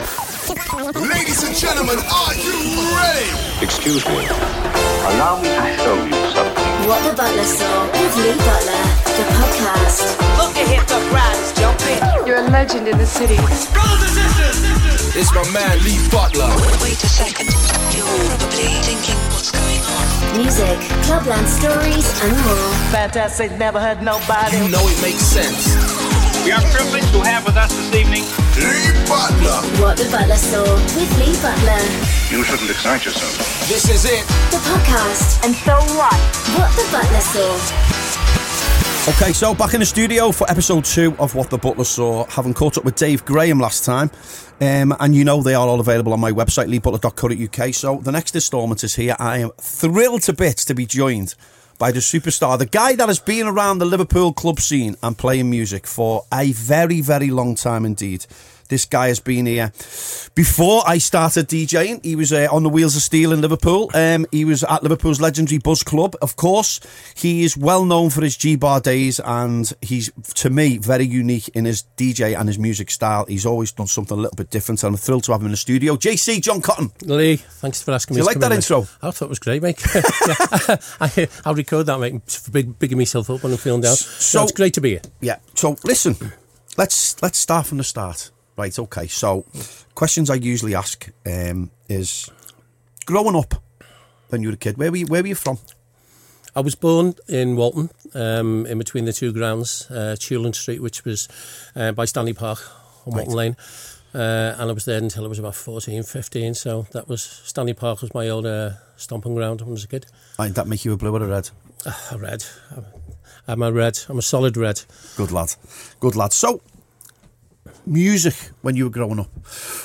Ladies and gentlemen, are you ready? Excuse me. Allow me to show you something. What the Butler Saw with Lee Butler, the podcast. Look at hip hop riders jumping. You're a legend in the city. Brothers and sisters, it's my man Lee Butler. Wait a second. You're probably thinking what's going on. Music, clubland stories, and more. Fantastic, never heard nobody. You know it makes sense. We are privileged to have with us this evening Lee Butler. What the Butler Saw with Lee Butler. You shouldn't excite yourself. This is it. The podcast. And so what? What the Butler Saw. Okay, so back in the studio for episode 2 of What the Butler Saw, having caught up with Dave Graham last time. And you know they are all available on my website, leebutler.co.uk. So the next instalment is here. I am thrilled to bits to be joined by the superstar, the guy that has been around the Liverpool club scene and playing music for a very, very long time indeed. This guy has been here before I started DJing. He was on the Wheels of Steel in Liverpool. He was at Liverpool's legendary Buzz Club. Of course, he is well known for his G-Bar days, and he's, to me, very unique in his DJ and his music style. He's always done something a little bit different, and I'm thrilled to have him in the studio. JC, John Cotton. Lee, thanks for asking me. Do you like that intro? I thought it was great, mate. I'll record that, mate, for bigging myself up when I'm feeling down. So it's great to be here. Yeah. So listen, let's start from the start. Right, okay, so questions I usually ask is, growing up when you were a kid, where were you from? I was born in Walton, in between the two grounds, Chewland Street, which was by Stanley Park on Walton Lane, and I was there until I was about 14, 15, so that was, Stanley Park was my old stomping ground when I was a kid. Did that make you a blue or a red? A red. I'm a red. I'm a solid red. Good lad. Good lad. So, music when you were growing up.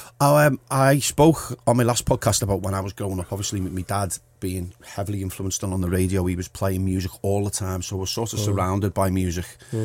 I spoke on my last podcast about when I was growing up. Obviously, with my dad being heavily influenced on the radio, he was playing music all the time, so I was sort of surrounded by music.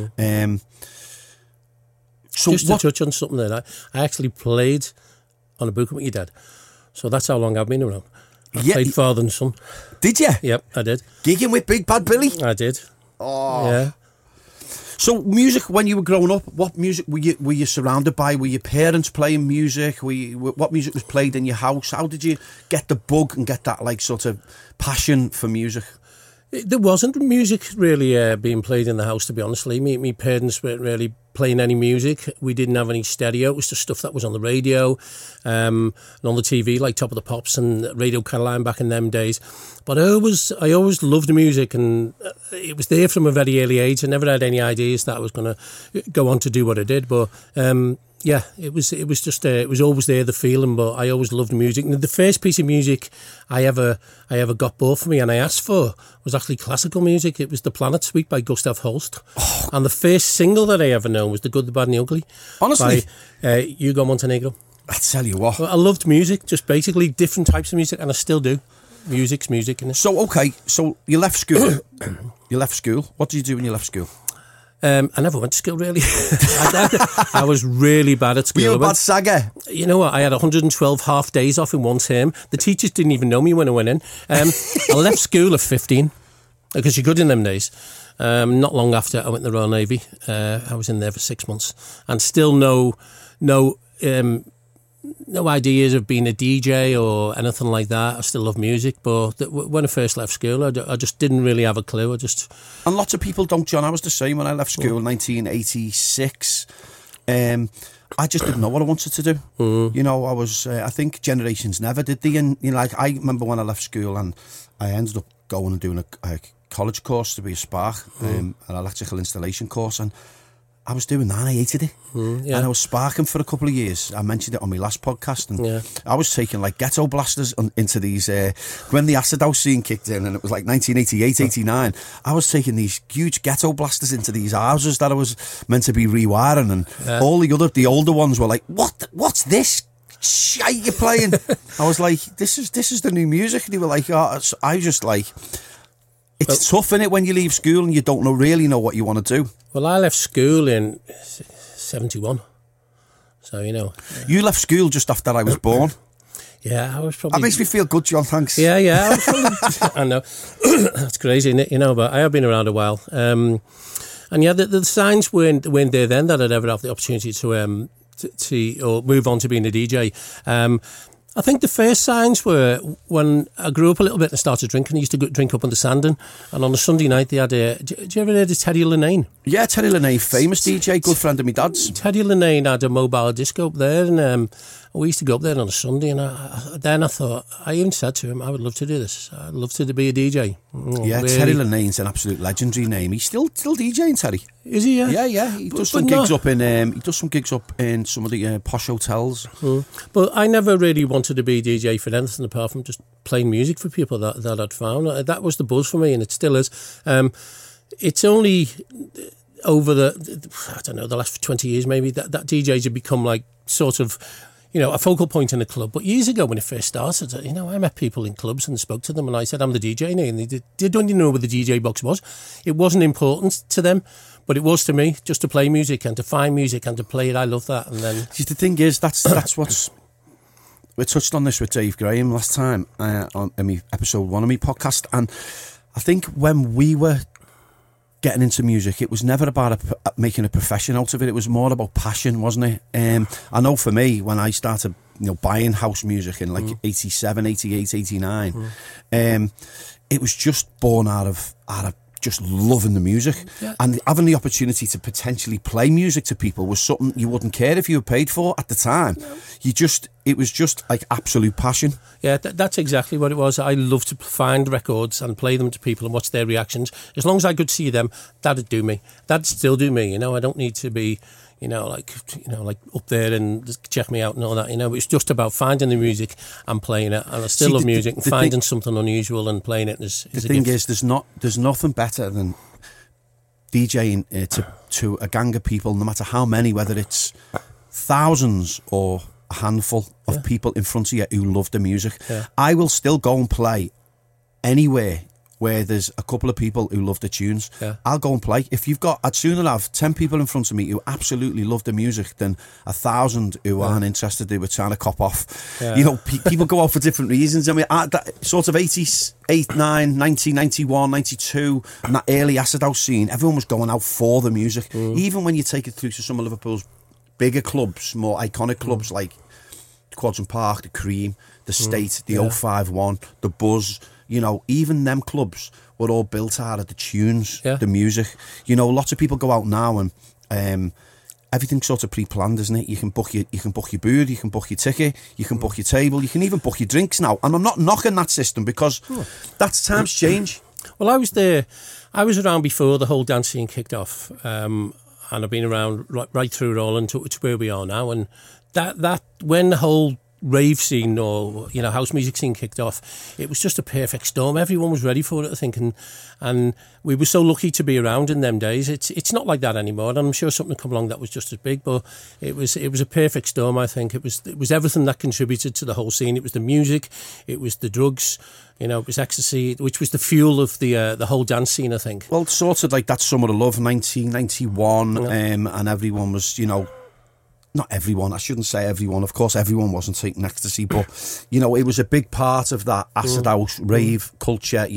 So just to touch on something there, I actually played on a booking with your dad, so that's how long I've been around. I played Father and Son. Did you? Yep, I did. Gigging with Big Bad Billy? I did. Oh. Yeah. So music when you were growing up, what music were you surrounded by? Were your parents playing music? What music was played in your house? How did you get the bug and get that like sort of passion for music? There wasn't music really being played in the house, to be honest. My parents weren't really playing any music. We didn't have any stereo. It was the stuff that was on the radio and on the TV, like Top of the Pops and Radio Caroline back in them days. But I always loved music, and it was there from a very early age. I never had any ideas that I was going to go on to do what I did. But yeah, it was just it was always there, the feeling. But I always loved music. And the first piece of music I ever got bought for me and I asked for was actually classical music. It was The Planet Suite by Gustav Holst. Oh. And the first single that I ever known was The Good, the Bad and the Ugly. Honestly? By Hugo Montenegro. I tell you what. I loved music, just basically different types of music, and I still do. Music's music, innit? So, okay, so you left school. What did you do when you left school? I never went to school, really. I was really bad at school. Were you a bad sagger? You know what? I had 112 half days off in one term. The teachers didn't even know me when I went in. I left school at 15, because you're good in them days. Not long after, I went to the Royal Navy. I was in there for 6 months, and still no ideas of being a DJ or anything like that. I still love music, but when I first left school, I just didn't really have a clue. And lots of people don't, John. I was the same when I left school in 1986. I just didn't know what I wanted to do. You know, I was, I think generations never did they. And, you know, like, I remember when I left school and I ended up going and doing a college course to be a spark, an electrical installation course, and I was doing that and I hated it. And I was sparking for a couple of years. I mentioned it on my last podcast, and I was taking like ghetto blasters into these when the acid house scene kicked in, and it was like 1988, 89. I was taking these huge ghetto blasters into these houses that I was meant to be rewiring, and all the older ones were like, what's this shite you're playing? I was like, this is the new music. And they were like, oh. I was just like, it's tough, innit, when you leave school and you don't really know what you want to do. Well, I left school in 71, so you know. You left school just after I was born. Yeah, I was probably... That makes me feel good, John, thanks. Yeah, I was probably... I know. That's crazy, isn't it? You know, but I have been around a while. And yeah, the signs weren't there then that I'd ever have the opportunity to or move on to being a DJ. I think the first signs were when I grew up a little bit and started drinking. I used to drink up on the Sandon, and on a Sunday night they had did you ever heard of Teddy Linnane? Yeah, Teddy Linnane, famous DJ, good friend of my dad's. Teddy Linnane had a mobile disco up there, and we used to go up there on a Sunday, and I thought, I even said to him, I would love to do this. I'd love to be a DJ. Yeah, really. Teddy Linnane's an absolute legendary name. He's still DJing, Teddy. Is he? Yeah. Yeah. He does some gigs up in some of the posh hotels. But I never really wanted to be a DJ for anything apart from just playing music for people that I'd found. That was the buzz for me, and it still is. It's only over the last 20 years maybe that DJs have become like sort of, a focal point in a club. But years ago when it first started, I met people in clubs and spoke to them, and I said, I'm the DJ now, and they don't even know where the DJ box was. It wasn't important to them, but it was to me, just to play music and to find music and to play it. I love that. And then the thing is, that's what's... We touched on this with Dave Graham last time on episode 1 of my podcast, and I think when we were getting into music, it was never about making a profession out of it. It was more about passion, wasn't it? I know for me, when I started buying house music in like 87, 88, 89, it was just born out of just loving the music, and having the opportunity to potentially play music to people was something you wouldn't care if you were paid for at the time. It was just like absolute passion. Yeah, that's exactly what it was. I love to find records and play them to people and watch their reactions. As long as I could see them, that'd do me. That'd still do me. I don't need to be like up there and check me out and all that. It's just about finding the music and playing it. And I still love music, and finding something unusual and playing it is the thing is, there's nothing better than DJing to a gang of people, no matter how many, whether it's thousands or a handful of people in front of you who love the music. Yeah. I will still go and play anywhere where there's a couple of people who love the tunes. Yeah. I'll go and play. I'd sooner have 10 people in front of me who absolutely love the music than 1,000 who aren't interested, who were trying to cop off. Yeah. People go out for different reasons. I mean, that sort of 88, 9, 90, 91, 92, and that early acid house scene, everyone was going out for the music. Even when you take it through to some of Liverpool's bigger clubs, more iconic clubs like Quadrant Park, the Cream, the State, the 051, the Buzz, even them clubs were all built out of the tunes, the music. Lots of people go out now and everything's sort of pre-planned, isn't it? You can book your booth, you can book your ticket, you can book your table, you can even book your drinks now. And I'm not knocking that system because that's times change. Well, I was around before the whole dance scene kicked off, and I've been around right through it all to where we are now. And that when the whole rave scene or house music scene kicked off, it was just a perfect storm. Everyone was ready for it, I think, and we were so lucky to be around in them days. It's not like that anymore, and I'm sure something would come along that was just as big, but it was a perfect storm. I think it was everything that contributed to the whole scene. It was the music, it was the drugs, it was ecstasy, which was the fuel of the whole dance scene, I think. Well, sort of like that Summer of Love 1991, and everyone was not everyone, I shouldn't say everyone, of course everyone wasn't taking ecstasy, but it was a big part of that acid house rave culture.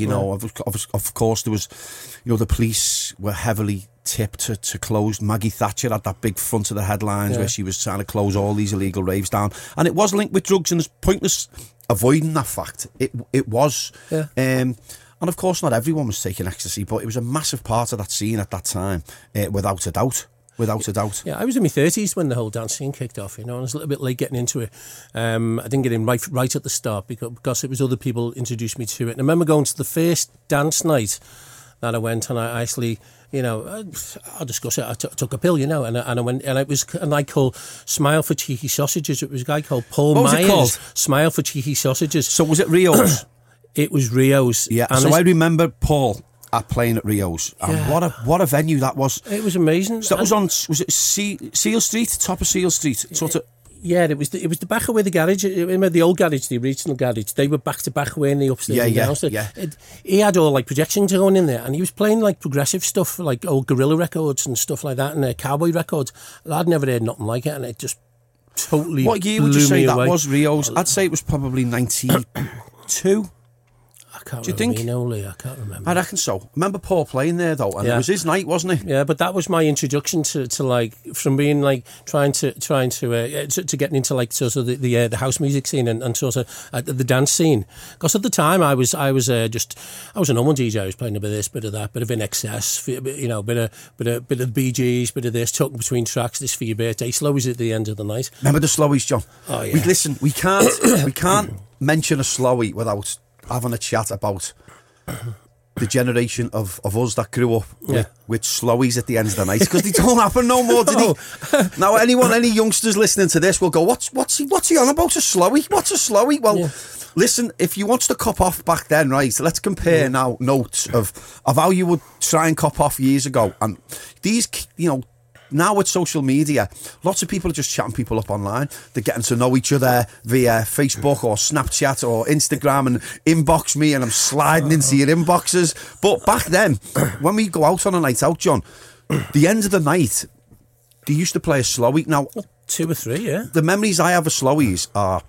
Of course there was, the police were heavily tipped to close. Maggie Thatcher had that big front of the headlines where she was trying to close all these illegal raves down, and it was linked with drugs, and it's pointless avoiding that fact. It was. And of course not everyone was taking ecstasy, but it was a massive part of that scene at that time, without a doubt. Without a doubt. Yeah, I was in my 30s when the whole dance scene kicked off, and I was a little bit late getting into it. I didn't get in right at the start because it was other people introduced me to it. And I remember going to the first dance night that I went, and I actually, I'll discuss it. I took a pill, and I went, and it was a night called Smile for Cheeky Sausages. It was a guy called Paul Myers. What was it called? Smile for Cheeky Sausages. So was it Rio's? It was Rio's. Yeah, and so I remember Paul playing at Rio's, and what a venue that was. It was amazing. So that was on, was it Seal Street, top of Seal Street, sort of. Yeah, it was the back of where the garage, the old garage, the original garage. They were back to back away in the upstairs and downstairs. He had all like projections going in there, and he was playing like progressive stuff, like old Gorilla records and stuff like that, and cowboy records. I'd never heard nothing like it, and it just totally. What year would you say that was Rio's? I'd say it was probably 92. I can't Do you remember. think? No, Lee, I can't remember. I reckon so. I remember Paul playing there though, and it was his night, wasn't it? Yeah, but that was my introduction to like from being like trying to getting into like sort of the house music scene and sort of the dance scene. Because at the time I was a normal DJ. I was playing a bit of this, bit of that, bit of In Excess, you know, bit of Bee Gees, bit of this, talking between tracks. This for your birthday, Slowies at the end of the night. Remember the Slowies, John? Oh yeah. We can't mention a Slowey without having a chat about the generation of us that grew up with Slowies at the end of the night, because they don't happen no more, did they? Now, any youngsters listening to this will go, what's he on about, a Slowey? What's a Slowey? Well, listen, if you want to cop off back then, right, so let's compare now notes of how you would try and cop off years ago. And these, you know, now with social media, lots of people are just chatting people up online. They're getting to know each other via Facebook or Snapchat or Instagram and inbox me, and I'm sliding into your inboxes. But back then, when we go out on a night out, John, the end of the night, they used to play a Slowie. Now, 2 or 3, yeah. The memories I have of Slowies are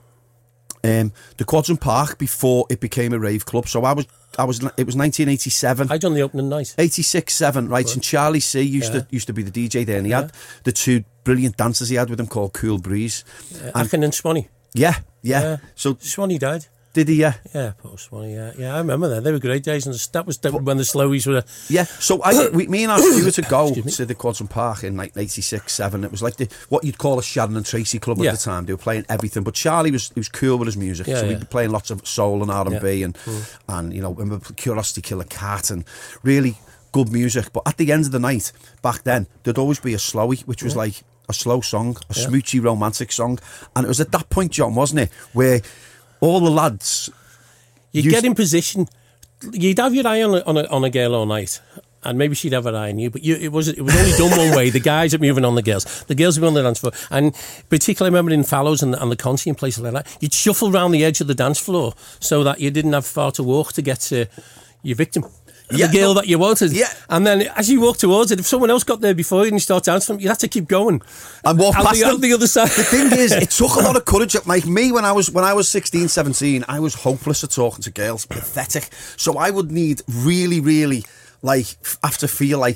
the Quadrant Park before it became a rave club. So it was 1987. I done the opening night. 86-7, right? And Charlie C used to be the DJ there, and he had the 2 brilliant dancers he had with him called Cool Breeze. Akin and Swanee. Yeah. So Swanee died. Did he? Yeah, poor Swanee. Yeah, I remember that. They were great days, and that was when the Slowies were. Yeah, so me and we were to go to the Quadrant Park in like 86-7. It was like what you'd call a Sharon and Tracy club at the time. They were playing everything, but Charlie was cool with his music, so he'd be playing lots of soul and R&B and you know, remember Curiosity Killer Cat and really good music. But at the end of the night, back then, there'd always be a Slowie, which was like a slow song, a smoochy romantic song, and it was at that point, John, wasn't it, where all the lads, you get in position. You'd have your eye on a girl all night, and maybe she'd have her eye on you. But it was only done one way. The guys are moving on the girls. The girls are on the dance floor, and particularly I remember in Fallows and the Conti and places like that, you'd shuffle around the edge of the dance floor so that you didn't have far to walk to get to your victim. The girl that you wanted. Yeah. And then as you walk towards it, if someone else got there before you and you start dancing, you'd have to keep going. And walk past them. The other side. The thing is, it took a lot of courage. Like me, when I was 16, 17, I was hopeless at talking to girls. Pathetic. So I would need really, really, like, have to feel like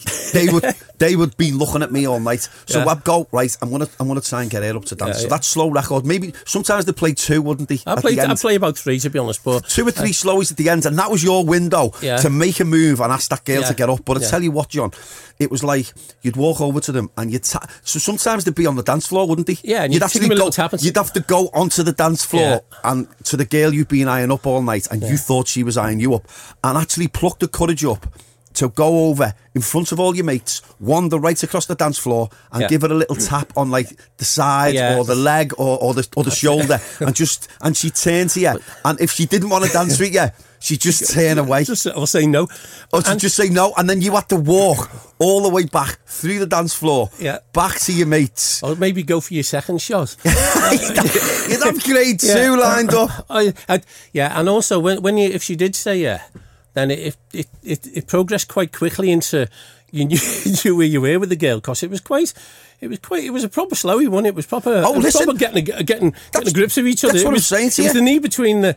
they would be looking at me all night. So I'd go, right, I'm gonna try and get her up to dance. So that slow record, maybe sometimes they play 2, wouldn't they? I play about 3, to be honest, but 2 or 3 slowies at the end, and that was your window to make a move and ask that girl to get up. But I tell you what, John, it was like you'd walk over to them and so sometimes they'd be on the dance floor, wouldn't they? Yeah, and you'd have to go onto the dance floor and to the girl you'd been eyeing up all night, and you thought she was eyeing you up, and actually pluck the courage up to go over in front of all your mates, wander right across the dance floor and give her a little tap on like the side or the leg or the shoulder, and she'd turn to you, and if she didn't want to dance with you, she'd just turn away. Or say no. Or she'd just say no, and then you had to walk all the way back through the dance floor, back to your mates. Or maybe go for your second shot. You'd have grade 2 lined up. And also if she did say then it progressed quite quickly into you knew where you were with the girl, because it was a proper Slowie one. It was proper. Proper getting the grips of each other. That's what I'm saying to you. It was the knee between the.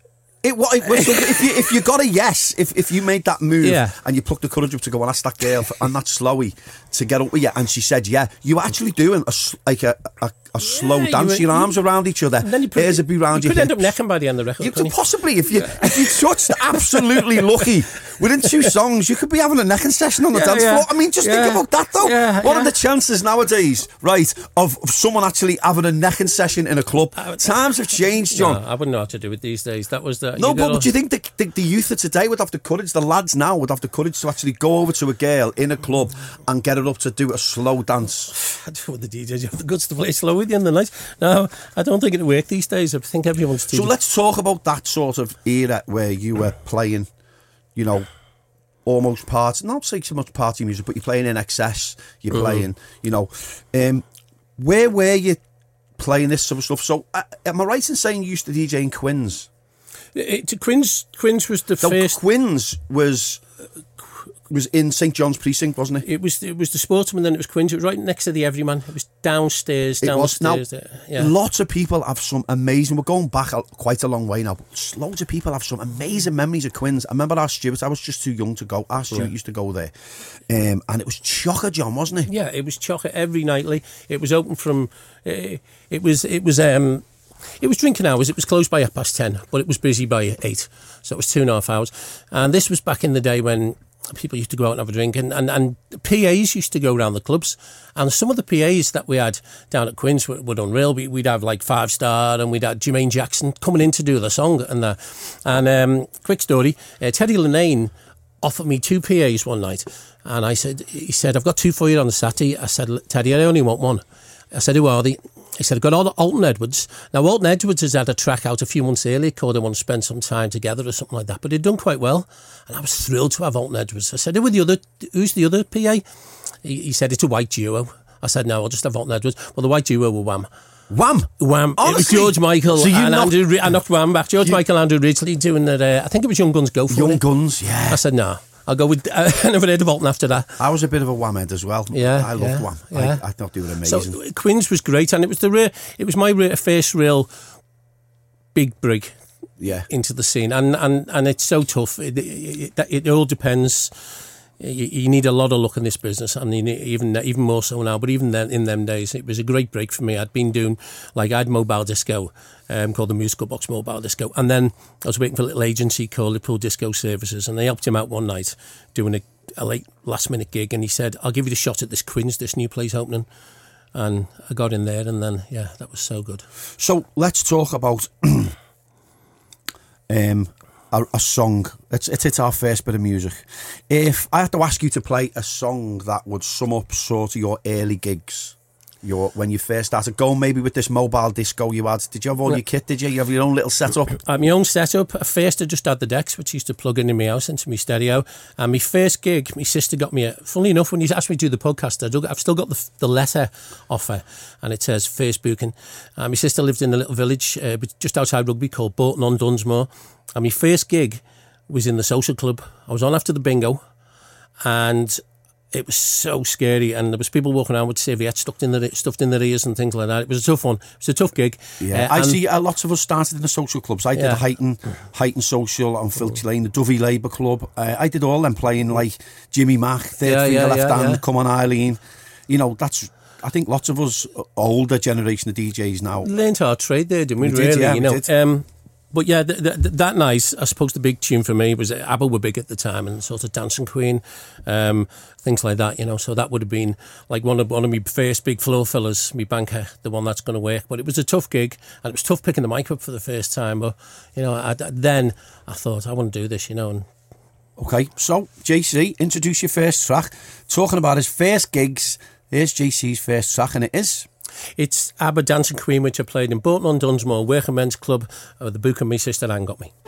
If you got a yes, if you made that move and you plucked the courage up to go and ask that girl and that Slowie to get up with you, and she said you were actually doing a slow dance, your arms around each other, ears would be around your hips. You could end up necking by the end of the record. You could possibly, if you touched absolutely lucky, within 2 songs, you could be having a necking session on the dance floor. I mean, just think about that though. What are the chances nowadays, right, of someone actually having a necking session in a club? Times have changed, John. No, I wouldn't know how to do it these days. That was the. No, but do you think the youth of today would have the courage, the lads now would have the courage to actually go over to a girl in a club and get her up to do a slow dance? I don't know what the DJs have the guts to play slow with you in the night. No, I don't think it'd work these days. I think everyone's too. So let's talk about that sort of era where you were playing, you know, almost party, not say so much party music, but you're playing In Excess, you're playing, you know, where were you playing this sort of stuff? So am I right in saying you used to DJ in Quins? Quins was the first. Quins was was in St John's Precinct, wasn't it? It was the Sportsman, then it was Quins. It was right next to the Everyman. It was downstairs. It was. Now, yeah. lots of people have some amazing... We're going back quite a long way now, but loads of people have some amazing memories of Quins. I remember our Stuart. I was just too young to go. Our Stuart used to go there. And it was chocker, John, wasn't it? Yeah, it was chocker every nightly. It was open from... It was drinking hours. It was closed by 10:30, but it was busy by 8. So it was 2.5 hours. And this was back in the day when people used to go out and have a drink, and PAs used to go around the clubs, and some of the PAs that we had down at Quins were unreal. We'd have like 5 Star, and we'd have Jermaine Jackson coming in to do the song and that. And quick story, Teddy Linnane offered me 2 PAs one night, and he said, I've got 2 for you on the Saturday. I said, Teddy, I only want 1. I said, who are they? He said, I've got Alton Edwards. Now, Alton Edwards has had a track out a few months earlier called I Want to Spend Some Time Together or something like that, but he'd done quite well. And I was thrilled to have Alton Edwards. I said, who's the other PA? He said, it's a white duo. I said, no, I'll just have Alton Edwards. Well, the white duo were Wham. Wham? Wham. Honestly? It was George Michael and Andrew. I knocked Wham back. George Michael and Andrew Ridgely doing that. I think it was Young Guns Go For It. Young Guns, yeah. I said, no. I'll go with... I never heard of Alton after that. I was a bit of a Wham head as well. Yeah, I loved Wham. Yeah. I thought they were amazing. So Quins was great, and it was my first real big break into the scene, and it's so tough. It all depends. You need a lot of luck in this business, and even more so now. But even then, in them days, it was a great break for me. I'd been doing, I had Mobile Disco, called the Musical Box Mobile Disco, and then I was waiting for a little agency called Liverpool Disco Services, and they helped him out one night doing a late last minute gig, and he said, I'll give you the shot at this Quins, this new place opening. And I got in there, and then that was so good. So let's talk about a song. It's our first bit of music. If I had to ask you to play a song that would sum up sort of your early gigs, when you first started going, maybe with this Mobile Disco you had, did you have all your kit? Did you have your own little setup? My own setup. At first I just had the decks, which I used to plug in my house into my stereo. And my first gig, my sister got me funnily enough, when you asked me to do the podcast, I've still got the letter off her, and it says first booking. My sister lived in a little village just outside Rugby called Bolton on Dunsmore, and my first gig was in the social club. I was on after the bingo, and it was so scary, and there was people walking around with serviettes stuffed in their ears and things like that. It was a tough one. It was a tough gig. Yeah, I see lots of us started in the social clubs. I did the Heighton Social on Filchy Lane, the Dovey Labour Club. I did all them playing like Jimmy Mack, Third Finger Left Hand, Come On Eileen. I think lots of us older generation of DJs now learned our trade there, didn't we? Did. But yeah, that night, I suppose the big tune for me was ABBA were big at the time, and sort of Dancing Queen, things like that, So that would have been like one of my first big floor fillers, me banker, the one that's going to work. But it was a tough gig, and it was tough picking the mic up for the first time. But then I thought I want to do this, And okay, so JC, introduce your first track. Talking about his first gigs, here's JC's first track, and it's ABBA Dancing Queen, which I played in Bolton on Dunsmore Working Men's Club with the book and my sister Anne got me.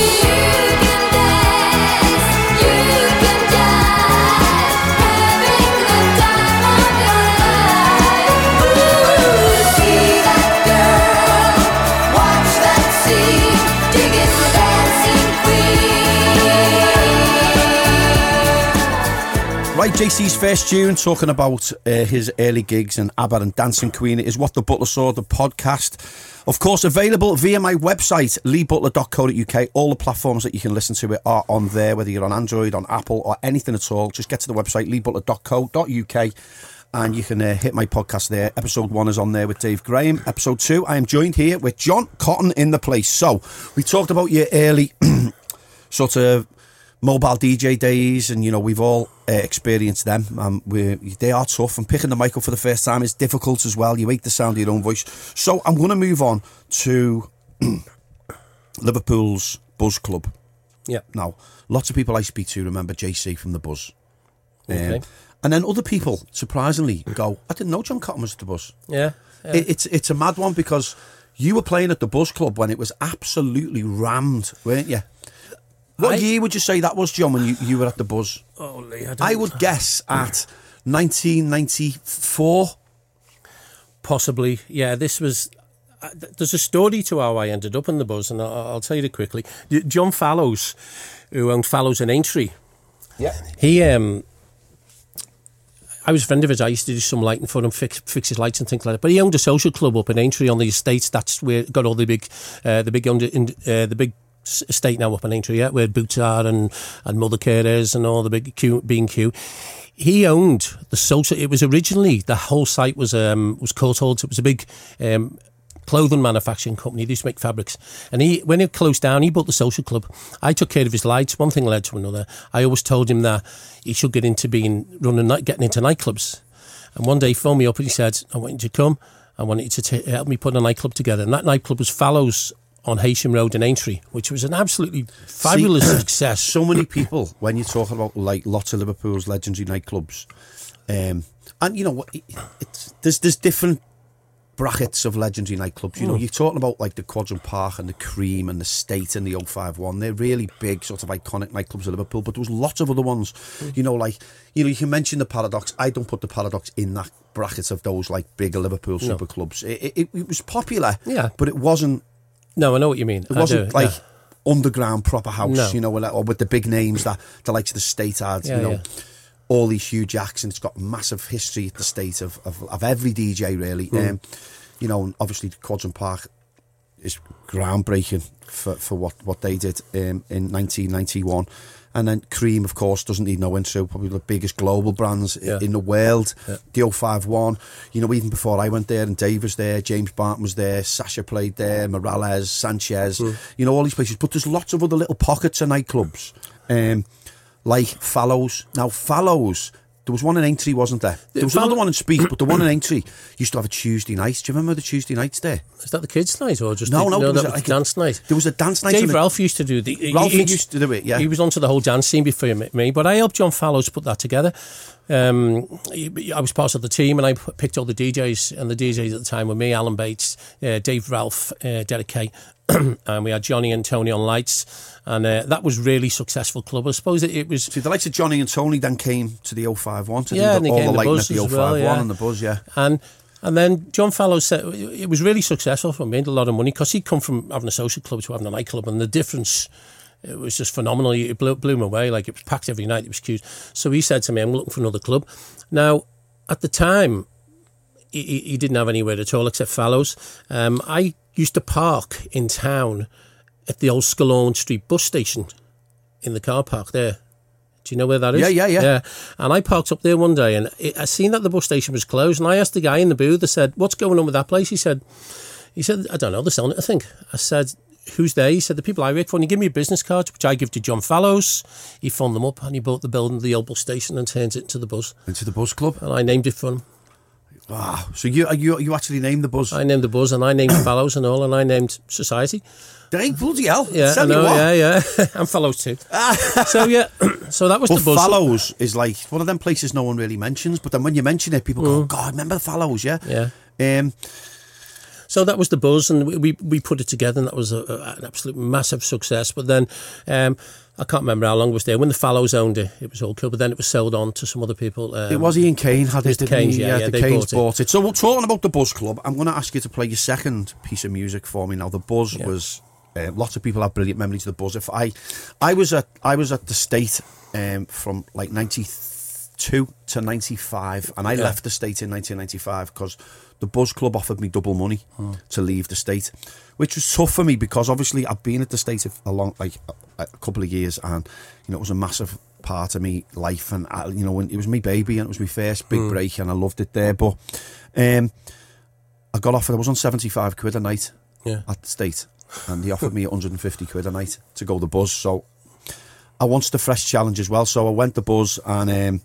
Right, JC's first tune, talking about his early gigs and ABBA and Dancing Queen, is What the Butler Saw, the podcast. Of course, available via my website, leebutler.co.uk. All the platforms that you can listen to it are on there, whether you're on Android, on Apple, or anything at all. Just get to the website, leebutler.co.uk, and you can hit my podcast there. Episode 1 is on there with Dave Graham. Episode 2, I am joined here with John Cotton in the place. So, we talked about your early sort of mobile DJ days, and we've all experienced them. They are tough, and picking the mic up for the first time is difficult as well. You hate the sound of your own voice. So I'm going to move on to Liverpool's Buzz Club. Yeah. Now, lots of people I speak to remember JC from the Buzz. Okay. And then other people, surprisingly, go, I didn't know John Cotton was at the Buzz. Yeah. It's a mad one, because you were playing at the Buzz Club when it was absolutely rammed, weren't you? What year would you say that was, John, when you were at the Buzz? Oh, Lee, I would guess at 1994. Possibly, yeah. This was... there's a story to how I ended up in the Buzz, and I'll tell you it quickly. John Fallows, who owned Fallows in Aintree, Yeah. He, I was a friend of his. I used to do some lighting for him, fix his lights and things like that. But he owned a social club up in Aintree on the estate. That's where it got all the big estate now up in Aintree, yeah, where Boots are and Mother Care is and all the big B&Q. He owned the social. It was originally, the whole site was Courtaulds. It was a big clothing manufacturing company. They used to make fabrics. And when it closed down, he bought the social club. I took care of his lights. One thing led to another. I always told him that he should get into getting into nightclubs. And one day he phoned me up and he said, I want you to come. I want you to help me put a nightclub together. And that nightclub was Fallows on Haysham Road in Aintree, which was an absolutely fabulous success. So many people, when you're talking about like lots of Liverpool's legendary nightclubs, and you know what, there's different brackets of legendary nightclubs. You know, you're talking about like the Quadrant Park and the Cream and the State and the 051. They're really big, sort of iconic nightclubs of Liverpool. But there was lots of other ones. You know, like you can mention the Paradox. I don't put the Paradox in that bracket of those like bigger Liverpool super clubs. It was popular, yeah, but it wasn't. No, I know what you mean. It wasn't underground proper house, you know, or with the big names that the likes of the State had, you know, all these huge acts, and it's got massive history at the State of every DJ, really. You know, obviously Quadrant Park is groundbreaking for what they did in 1991. And then Cream, of course, doesn't need no intro. Probably the biggest global brands in the world. Yeah. The 051. You know, even before I went there, and Dave was there, James Barton was there, Sasha played there, Morales, Sanchez. You know, all these places. But there's lots of other little pockets of nightclubs, like Fallows. Now, Fallows, there was one in Aintree, wasn't there? There was another one in Speak, but the one in Aintree used to have a Tuesday night. Do you remember the Tuesday nights there? Is that the kids' night or just no? That was like a dance night. There was a dance night. Dave Ralph used to do used to do it. Yeah, he was onto the whole dance scene before me, but I helped John Fallows put that together. I was part of the team, and I picked all the DJs, and the DJs at the time were me, Alan Bates, Dave Ralph, Derek Kay, and we had Johnny and Tony on lights, and that was really successful club. I suppose it was. See, the likes of Johnny and Tony then came to the 051 to do all the lighting at the 051 and the buzz, And then John Fallows said it was really successful for him, made a lot of money, because he'd come from having a social club to having a nightclub, and the difference, it was just phenomenal. It blew him away. Like, it was packed every night. It was queued. So he said to me, I'm looking for another club. Now, at the time, he didn't have anywhere at all except Fallows. I used to park in town at the old Scalone Street bus station in the car park there. Do you know where that is? Yeah. And I parked up there one day, and I seen that the bus station was closed, and I asked the guy in the booth, I said, what's going on with that place? He said, I don't know, they're selling it, I think. I said, who's there? He said, the people I work for. And he gave me a business card, which I give to John Fallows. He phoned them up, and he bought the building, the old bus station, and turned it into the buzz. Into the buzz club? And I named it for him. Wow. So you actually named the buzz? I named the buzz, and I named Fallows and all, and I named Society. Dang, bloody hell. Yeah, I know, yeah. And Fallows too. So that was the buzz. Fallows is like one of them places no one really mentions, but then when you mention it, people go, God, remember the Fallows, yeah? Yeah. So that was the buzz, and we put it together, and that was an absolute massive success. But then I can't remember how long it was there. When the Fallows owned it, it was all cool, but then it was sold on to some other people. It was Ian Kane had it, didn't he? Yeah, the Canes bought it. So we're talking about the Buzz Club. I'm going to ask you to play your second piece of music for me now. The Buzz was... lots of people have brilliant memories of the Buzz. If I was at the State from like 92 to 95, and I left the State in 1995 because the Buzz Club offered me double money to leave the State, which was tough for me because obviously I've been at the State a couple of years, and you know, it was a massive part of me life, and you know, it was my baby and it was my first big break, and I loved it there. But I got offered. I was on 75 quid a night at the State. And they offered me 150 quid a night to go the Buzz. So I wanted a fresh challenge as well. So I went the Buzz, and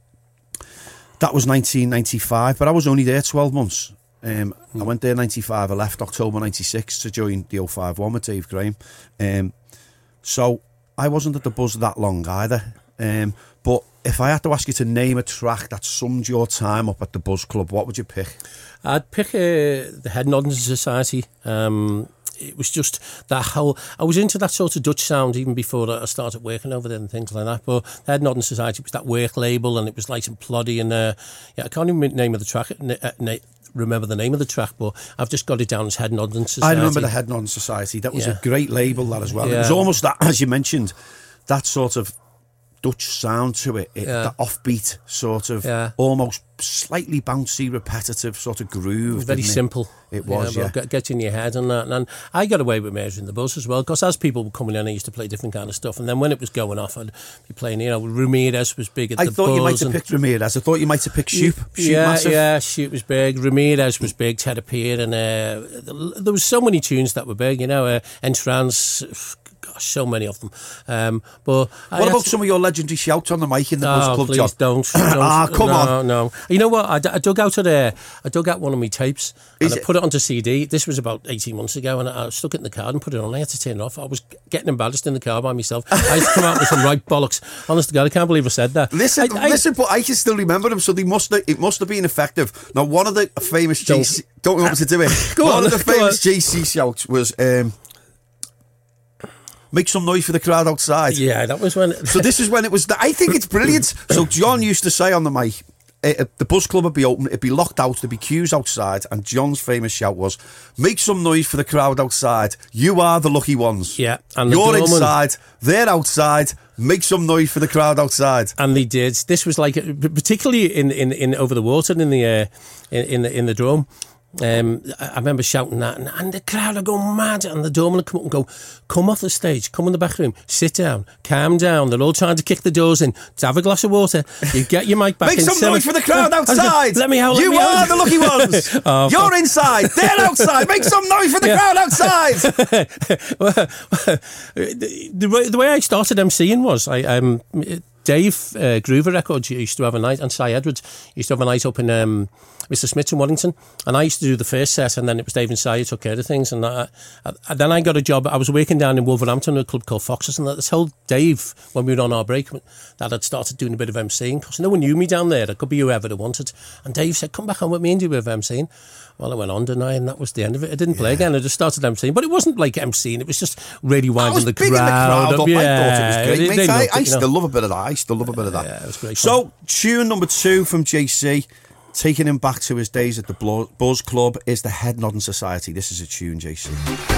that was 1995. But I was only there 12 months. I went there in 95. I left October 96 to join the 051 with Dave Graham. So I wasn't at the Buzz that long either. But if I had to ask you to name a track that summed your time up at the Buzz Club, what would you pick? I'd pick the Head Nodding Society. It was just that whole... I was into that sort of Dutch sound even before I started working over there and things like that. But the Head Nodding Society was that work label, and it was light and ploddy. And I can't even remember the track, but I've just got it down as Head Nodding Society. I remember the Head Nodding Society. That was a great label, that as well. It was almost that, as you mentioned, that sort of Dutch sound to it, the offbeat sort of, almost slightly bouncy, repetitive sort of groove. Very simple. It was, Get in your head and that. And I got away with Measure in the Bus as well, because as people were coming in, I used to play different kind of stuff. And then when it was going off, I'd be playing, Ramirez was big at the Buzz. I thought you might have picked Ramirez. I thought you might have picked Shoop. Shoop was big. Ramirez was big, Ted Appear, and there was so many tunes that were big, Entrance. Gosh, so many of them. But what about some of your legendary shouts on the mic in the Buzz Club, John? Don't. Come on. No. You know what? I dug out one of my tapes and I put it onto CD. This was about 18 months ago, and I stuck it in the car and put it on. I had to turn it off. I was getting embarrassed in the car by myself. I had to come out with some right bollocks. Honest to God, I can't believe I said that. Listen, but I can still remember them, so it must have been effective. Now, one of the famous JC... Don't know what to do it. One of the famous JC shouts was... make some noise for the crowd outside. Yeah, that was when... So this is when it was... I think it's brilliant. So John used to say on the mic, the Buzz Club would be open, it'd be locked out, there'd be queues outside, and John's famous shout was, make some noise for the crowd outside. You are the lucky ones. Yeah. And you're inside, they're outside, make some noise for the crowd outside. And they did. This was like, particularly in Over the Water, in the Dome. I remember shouting that, and the crowd are going mad, and the doorman would come up and go, come off the stage, come in the back room, sit down, calm down. They're all trying to kick the doors in. To have a glass of water, you get your mic back. Make some noise for the crowd outside. Let me out. You are the lucky ones. You're inside. They're outside. Make some noise for the crowd outside. The way I started emceeing was Dave Groover Records used to have a night, and Cy Edwards used to have a night up in Mr. Smith's in Warrington, and I used to do the first set, and then it was Dave and Cy who took care of things, and then I got a job. I was working down in Wolverhampton at a club called Foxes, and that told Dave when we were on our break that I'd started doing a bit of emceeing, because no one knew me down there. It could be whoever they wanted, and Dave said, come back on with me and do a bit of emceeing. Well, I went on, didn't I? And that was the end of it. I didn't play again. I just started emceeing. But it wasn't like emceing. It was just really winding the crowd up. Yeah, I thought it was great, mate. I still love a bit of that. Yeah, it was great. So, tune number 2 from JC, taking him back to his days at the Buzz Club, is the Head Nodding Society. This is a tune, JC.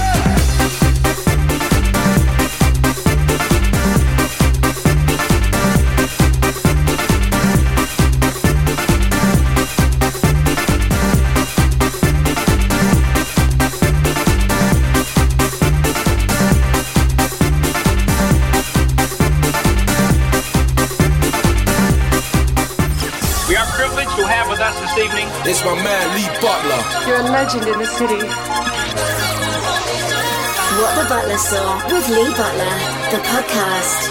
this evening. It's my man Lee Butler. You're a legend in the city. What the Butler Saw with Lee Butler, the podcast.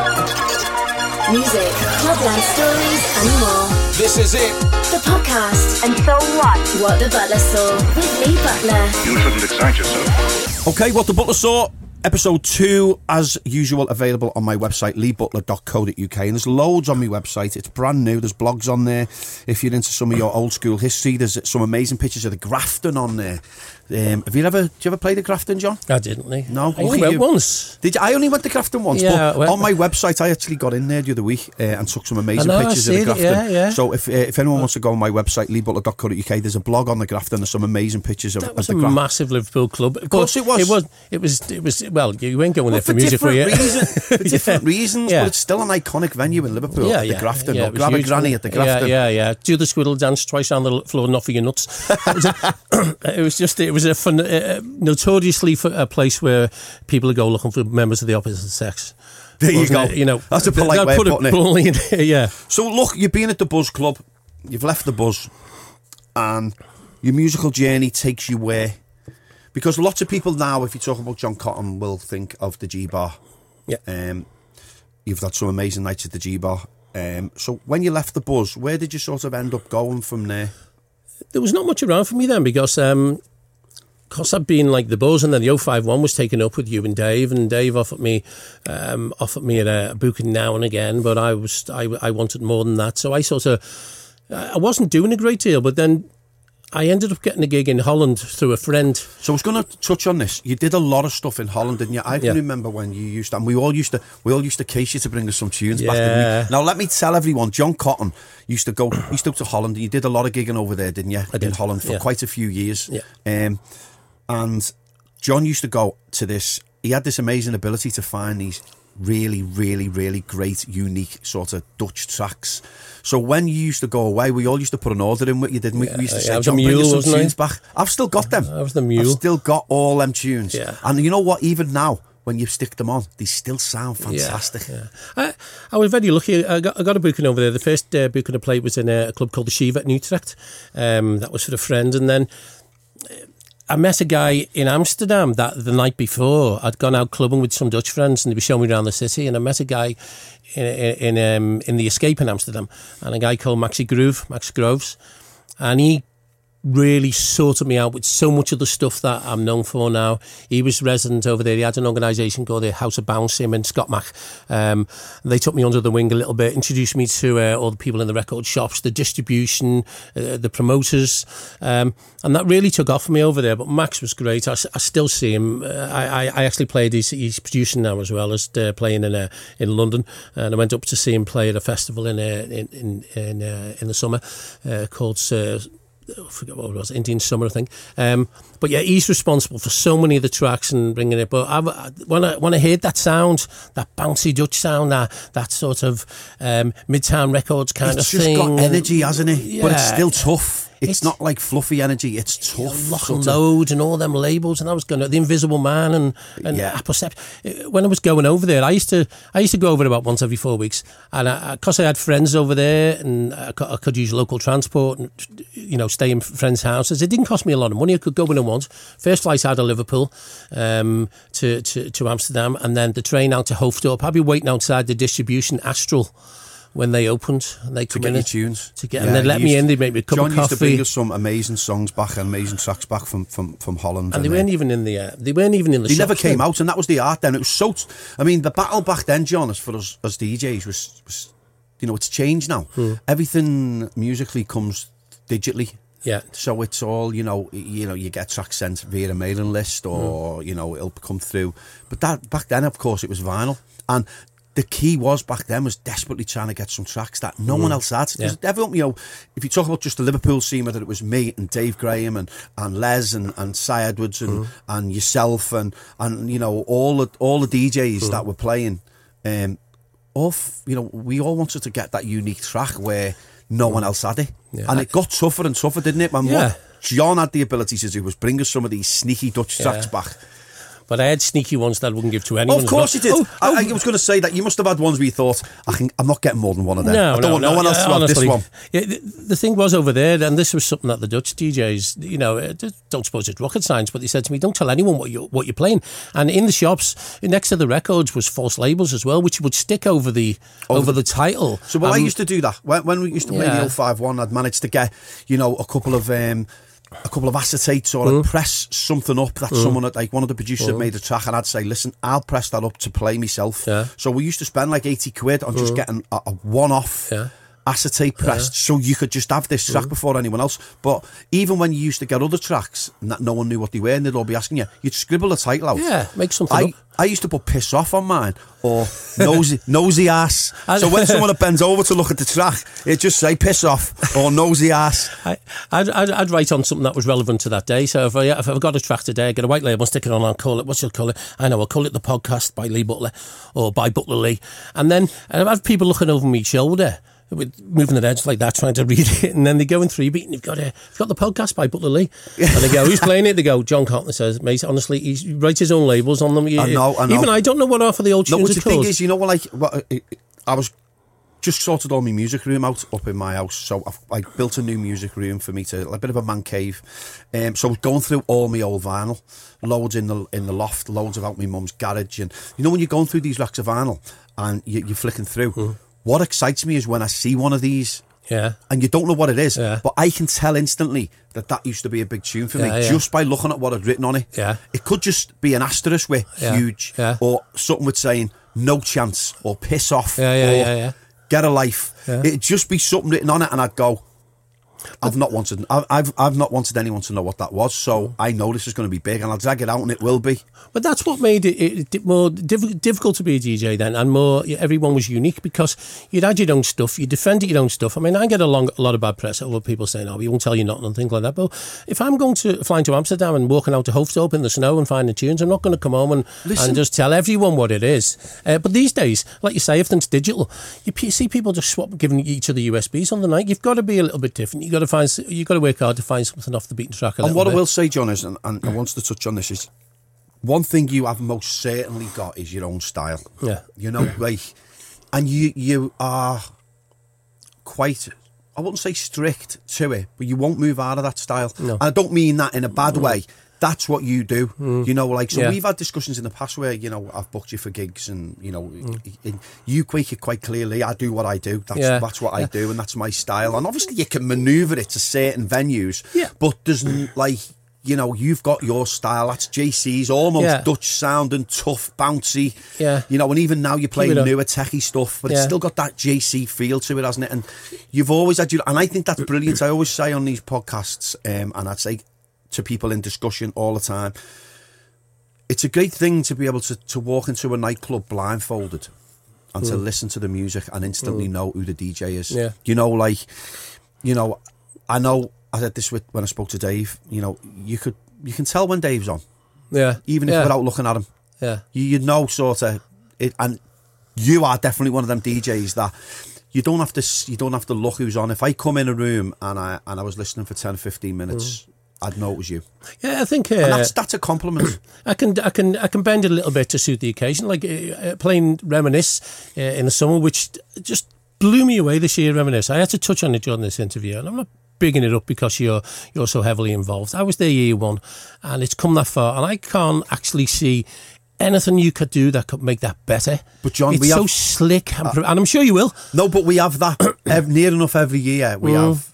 Music, club life stories, and more. This is it. The podcast. And so what? What the Butler Saw with Lee Butler. You shouldn't excite yourself. Okay, What the Butler Saw. Episode 2, as usual, available on my website, leebutler.co.uk. And there's loads on my website. It's brand new. There's blogs on there. If you're into some of your old school history, there's some amazing pictures of the Grafton on there. Did you ever play the Grafton, John? I didn't. No? I only went once. Did you? I only went to Grafton once. Yeah, but on my website, I actually got in there the other week and took some amazing pictures of the Grafton. Yeah. So if anyone wants to go on my website, leebutler.co.uk, there's a blog on the Grafton. There's some amazing pictures of the Grafton. That was a massive Liverpool club. Of course it was. It was. Well, you weren't going there for music, were you? For different reasons, but it's still an iconic venue in Liverpool. The Grafton. Yeah, grab a granny at the Grafton. Yeah. Do the squiddle dance twice on the floor, not for your nuts. It was a fun. Notoriously for a place where people go looking for members of the opposite sex. There you go. You know, that's a polite way of putting it. Yeah. So look, you've been at the Buzz Club, you've left the Buzz, and your musical journey takes you where? Because lots of people now, if you talk about John Cotton, will think of the G-Bar. Yeah. You've had some amazing nights at the G-Bar. So when you left the Buzz, where did you sort of end up going from there? There was not much around for me then because I'd been like the Buzz, and then the 051 was taken up with you and Dave offered me a booking now and again, but I wanted more than that, so I wasn't doing a great deal, but then I ended up getting a gig in Holland through a friend. So I was going to touch on this. You did a lot of stuff in Holland, didn't you? I can remember when you used to, and we all used to case you to bring us some tunes back. Didn't we? Now let me tell everyone, John Cotton used to go to Holland, and you did a lot of gigging over there, didn't you? I did. In Holland for quite a few years. Yeah. And John used to go to this. He had this amazing ability to find these really, really, really great, unique sort of Dutch tracks. So when you used to go away, we all used to put an order in with you, didn't we? We used to say, John, bring us some tunes back. I've still got them. I was the mule. I've still got all them tunes. Yeah. And you know what? Even now, when you stick them on, they still sound fantastic. Yeah. I was very lucky. I got a booking over there. The first booking I played was in a club called the Shiva in Utrecht. That was for a friend. And then I met a guy in Amsterdam that the night before. I'd gone out clubbing with some Dutch friends and they were showing me around the city. And I met a guy in the Escape in Amsterdam, and a guy called Max Groves. And he really sorted me out with so much of the stuff that I'm known for now. He was resident over there. He had an organisation called the House of Bounce, him and Scott Mack. They took me under the wing a little bit, introduced me to all the people in the record shops, the distribution, the promoters, and that really took off for me over there. But Max was great. I still see him. I actually played. He's producing now as well as playing in London, and I went up to see him play at a festival in the summer called. I forget what it was, Indian Summer, I think. But yeah, he's responsible for so many of the tracks and bringing it. But when I heard that sound, that bouncy Dutch sound, that sort of Midtown Records kind of thing. It's just got energy, hasn't it? Yeah. But it's still tough. It's not like fluffy energy. It's tough. Lock and Load and all them labels, and I was going to The Invisible Man and Apocept. When I was going over there, I used to go over about once every 4 weeks, and because I had friends over there, and I could use local transport and stay in friends' houses. It didn't cost me a lot of money. I could go in and once. First flight out of Liverpool to Amsterdam, and then the train out to Hoofddorp. I'd be waiting outside the distribution Astral when they opened, and they come to get in your tunes, and they'd let me in. They'd make me a cup John of coffee. used to bring us some amazing songs back and amazing tracks back from Holland, and they weren't even in the. They weren't even in the. They shops never came then. out, and that was the art. Then it was so. I mean, the battle back then, John, as for us as DJs was it's changed now. Everything musically comes digitally. Yeah. So it's all you get tracks sent via a mailing list, or it'll come through. But that back then, of course, it was vinyl, and the key back then was desperately trying to get some tracks that no one else had. Yeah. Everyone, if you talk about just the Liverpool scene, whether it was me and Dave Graham and Les and Cy Edwards and yourself and all the DJs that were playing, we all wanted to get that unique track where no one else had it. Yeah. And it got tougher and tougher, didn't it? And what John had the ability to do was bring us some of these sneaky Dutch tracks back. But I had sneaky ones that I wouldn't give to anyone. Of course you did. I was going to say that you must have had ones where you thought, I'm not getting more than one of them. I don't want no one else to have this one. Yeah, the thing was over there, and this was something that the Dutch DJs, don't suppose it's rocket science, but they said to me, don't tell anyone what you're playing. And in the shops, next to the records was false labels as well, which would stick over the title. So I used to do that. When we used to play the 051, I'd managed to get, a couple of acetates, or I'd press something up that someone had, like one of the producers had made a track, and I'd say, listen, I'll press that up to play myself. Yeah. So we used to spend like 80 quid on just getting a one-off acetate pressed, so you could just have this track before anyone else. But even when you used to get other tracks and that no one knew what they were, and they'd all be asking you, you'd scribble the title out. Yeah, make something up. I used to put Piss Off on mine, or nosy ass. So when someone bends over to look at the track, it'd just say Piss Off or Nosy Ass. I'd write on something that was relevant to that day. So if I've got a track today, I get a white label, stick it on, I'll call it, what should I call it? I know, I'll call it The Podcast by Lee Butler, or by Butler Lee. And then I'd have people looking over my shoulder, with moving their heads like that, trying to read it, and then they go in 3-beat, and you've got The Podcast by Butler Lee, and they go, who's playing it? They go, John Carpenter says, mate, honestly, he writes his own labels on them. I know. Even I don't know what half of the old tunes are called. The thing is, I was just sorted all my music room out up in my house, so I built a new music room for me, a bit of a man cave. So I was going through all my old vinyl, loads in the loft, loads about my mum's garage, and when you're going through these racks of vinyl and you're flicking through. What excites me is when I see one of these, and you don't know what it is, but I can tell instantly that used to be a big tune for me, just by looking at what I'd written on it. Yeah. It could just be an asterisk with huge, or something with saying no chance, or piss off, or get a life. It'd just be something written on it, and I'd go, I've not wanted anyone to know what that was, so I know this is going to be big, and I'll drag it out, and it will be. But that's what made it more difficult to be a DJ then, and more. Everyone was unique because you'd had your own stuff, you defended your own stuff. I mean, I get a lot of bad press over people saying, "Oh, we won't tell you nothing," and things like that. But if I'm flying to Amsterdam and walking out to Hoofddorp in the snow and finding tunes, I'm not going to come home and just tell everyone what it is. But these days, like you say, everything's digital. You see people just giving each other USBs on the night. You've got to be a little bit different. You've got to work hard to find something off the beaten track. And what I will say, John, is, and I want to touch on this, is one thing you have most certainly got is your own style. Yeah. You know, like, and you are quite, I wouldn't say strict to it, but you won't move out of that style. No. And I don't mean that in a bad way. That's what you do, you know, like, so we've had discussions in the past where, you know, I've booked you for gigs and, you know, you make it quite clearly, I do what I do, that's what I do, and that's my style. And obviously you can manoeuvre it to certain venues, but there's, like, you know, you've got your style, that's JC's, almost Dutch sounding, tough, bouncy, you know, and even now you're playing newer techie stuff, but it's still got that JC feel to it, hasn't it? And you've always had and I think that's brilliant. I always say on these podcasts, and I'd say to people in discussion all the time, it's a great thing to be able to walk into a nightclub blindfolded and to listen to the music and instantly know who the DJ is. You know, like, you know, I know I said this when I spoke to Dave, you know, you can tell when Dave's on, even if without looking at him, you know, sort of it. And you are definitely one of them DJs that you don't have to look who's on. If I come in a room and I was listening for 10-15 minutes, I'd know it was you. Yeah, I think and that's a compliment. I can bend it a little bit to suit the occasion, like playing Reminisce in the summer, which just blew me away this year. Reminisce. I had to touch on it during this interview, and I'm not bigging it up because you're so heavily involved. I was there year one, and it's come that far, and I can't actually see anything you could do that could make that better. But John, it's so slick, and I'm sure you will. No, but we have that near enough every year. We have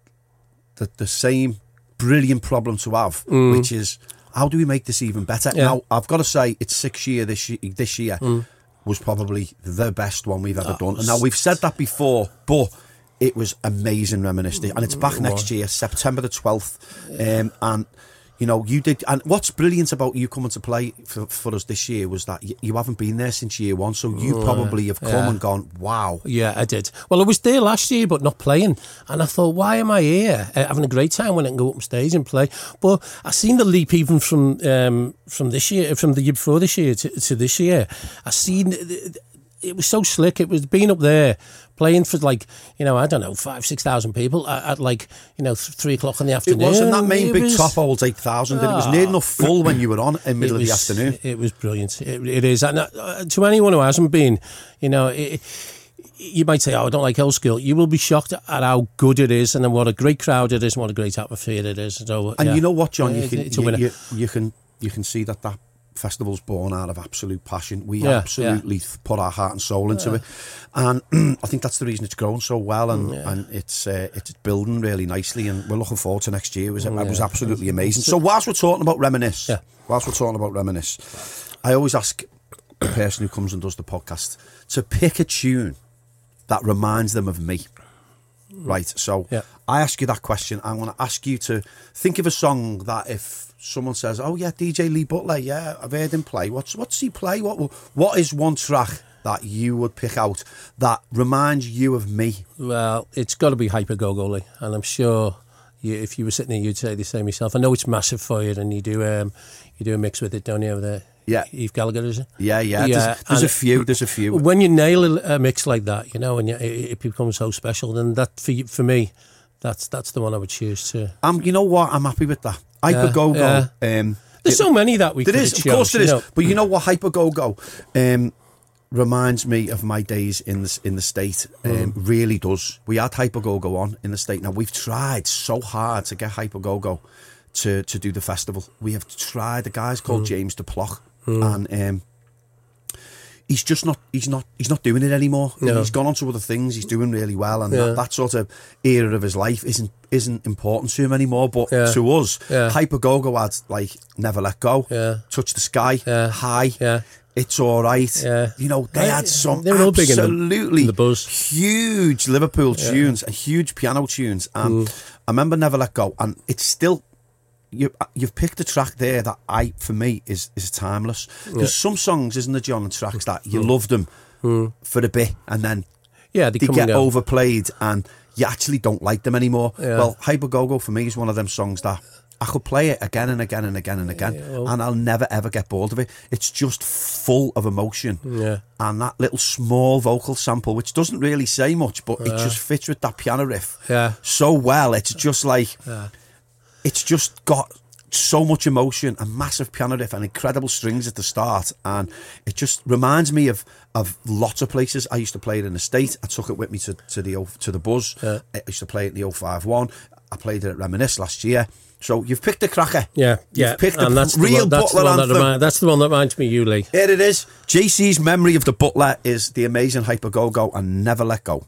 the same brilliant problem to have, which is how do we make this even better? Now, I've got to say, it's 6 year this year was probably the best one we've ever done. And now we've said that before, but it was amazing, Reminiscing, and it's back next year, September the 12th, and you know, you did. And what's brilliant about you coming to play for us this year was that you haven't been there since year one, so you probably have come and gone, wow. Yeah, I did. Well, I was there last year, but not playing. And I thought, why am I here? Having a great time when I can go up on stage and play. But I seen the leap even from this year, from the year before this year to this year. I seen it was so slick. It was being up there playing for, like, you know, I don't know, 5,000-6,000 people at like, you know, 3 o'clock in the afternoon. It wasn't that main big top holds 8,000. It was near enough full when you were on in the middle of the afternoon. It was brilliant. It is. And to anyone who hasn't been, you know, you might say, oh, I don't like old school. You will be shocked at how good it is, and then what a great crowd it is, and what a great atmosphere it is. So, and you know what, John, you can see that festival's born out of absolute passion. We absolutely put our heart and soul into it, and I think that's the reason it's grown so well, and it's building really nicely, and we're looking forward to next year. It was absolutely amazing. So whilst we're talking about Reminisce, I always ask the person who comes and does the podcast to pick a tune that reminds them of me. Right, so I ask you that question. I want to ask you to think of a song that if someone says, "Oh yeah, DJ Lee Butler, yeah, I've heard him play. What's he play? What is one track that you would pick out that reminds you of me?" Well, it's got to be Hyper Go-Go Lee, and I'm sure if you were sitting there, you'd say the same yourself. I know it's massive for you, and you do a mix with it, don't you, over there? Yeah, Eve Gallagher, is it? Yeah. There's a few. When you nail a mix like that, you know, and it becomes so special, then that for me, that's the one I would choose to. You know what? I'm happy with that. Hyper Go-Go. There's so many that we. There is, of course, there is. But you know what? Hyper Go-Go reminds me of my days in the State. Really does. We had Hyper Go-Go on in the State. Now we've tried so hard to get Hyper Go-Go to do the festival. We have tried. The guy's called James DePlock. And he's just not. He's not doing it anymore. No. He's gone on to other things. He's doing really well, and that sort of era of his life isn't important to him anymore. But to us, Hyper Go-Go had like Never Let Go, Touch the Sky, High. It's All Right. Yeah. You know, they had some they were all big absolutely in the buzz. Huge Liverpool tunes and huge piano tunes. And I remember Never Let Go, and it's still, you've picked a track there that for me is timeless. There's some songs, isn't there, John, and tracks that you love them for a bit, and then they get overplayed and you actually don't like them anymore. Well, Hyper Go-Go for me is one of them songs that I could play it again and again and again and again, and I'll never ever get bored of it. It's just full of emotion, and that little small vocal sample, which doesn't really say much, but it just fits with that piano riff so well. It's just like it's just got so much emotion, a massive piano riff and incredible strings at the start, and it just reminds me of lots of places. I used to play it in the State. I took it with me to the Buzz. I used to play it in the 051. I played it at Reminisce last year. So you've picked a cracker. You've picked and that's the Butler anthem. That's the one that reminds me of you, Lee. Here it is. JC's memory of the Butler is the amazing Hyper Go-Go and Never Let Go.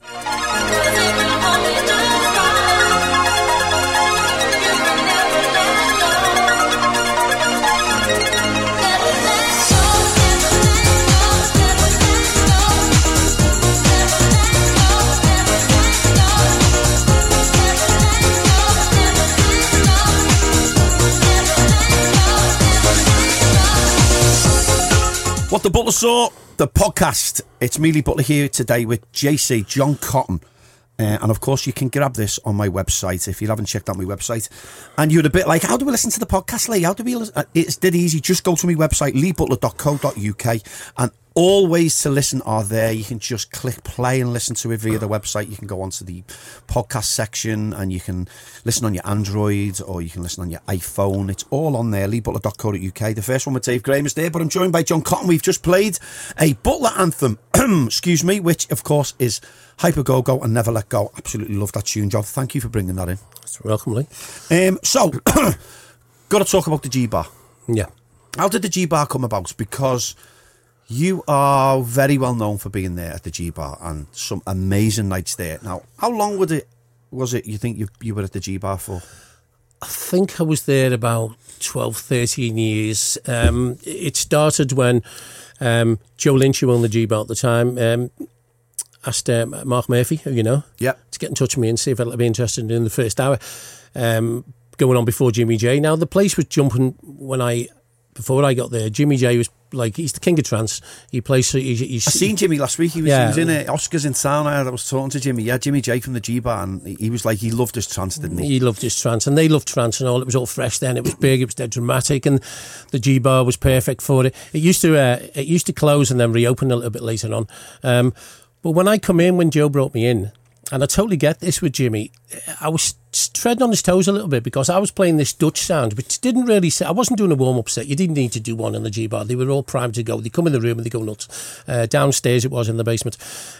What the Butler Saw, the podcast. It's me, Lee Butler, here today with JC, John Cotton. And of course, you can grab this on my website if you haven't checked out my website. And you're a bit like, how do we listen to the podcast, Lee? How do we listen? It's dead easy. Just go to my website, leebutler.co.uk, and all ways to listen are there. You can just click play and listen to it via the website. You can go onto the podcast section and you can listen on your Android or you can listen on your iPhone. It's all on there, leebutler.co.uk. The first one with Dave Graham is there, but I'm joined by John Cotton. We've just played a Butler anthem, excuse me, which of course is Hyper Go-Go and Never Let Go. Absolutely love that tune, John. Thank you for bringing that in. That's welcome, Lee. So, got to talk about the G-Bar. Yeah. How did the G-Bar come about? Because you are very well known for being there at the G-Bar and some amazing nights there. Now, how long was it you think you were at the G-Bar for? I think I was there about 12, 13 years. It started when Joe Lynch, who owned the G-Bar at the time, asked Mark Murphy, who you know, to get in touch with me and see if I'd be interested in the first hour going on before Jimmy J. Now, the place was jumping before I got there. Jimmy J was like, he's the king of trance. He plays. I seen Jimmy last week. He was in Oscars in town. I was talking to Jimmy. Yeah, Jimmy J from the G-Bar, and he was like, he loved his trance, didn't he? He loved his trance, and they loved trance and all. It was all fresh then. It was big. It was dead dramatic, and the G-Bar was perfect for it. It used to close and then reopen a little bit later on. But when I come in, when Joe brought me in, and I totally get this with Jimmy, I was treading on his toes a little bit because I was playing this Dutch sound, which didn't really say, I wasn't doing a warm-up set. You didn't need to do one in the G-Bar. They were all primed to go. They come in the room and they go nuts. Downstairs it was in the basement.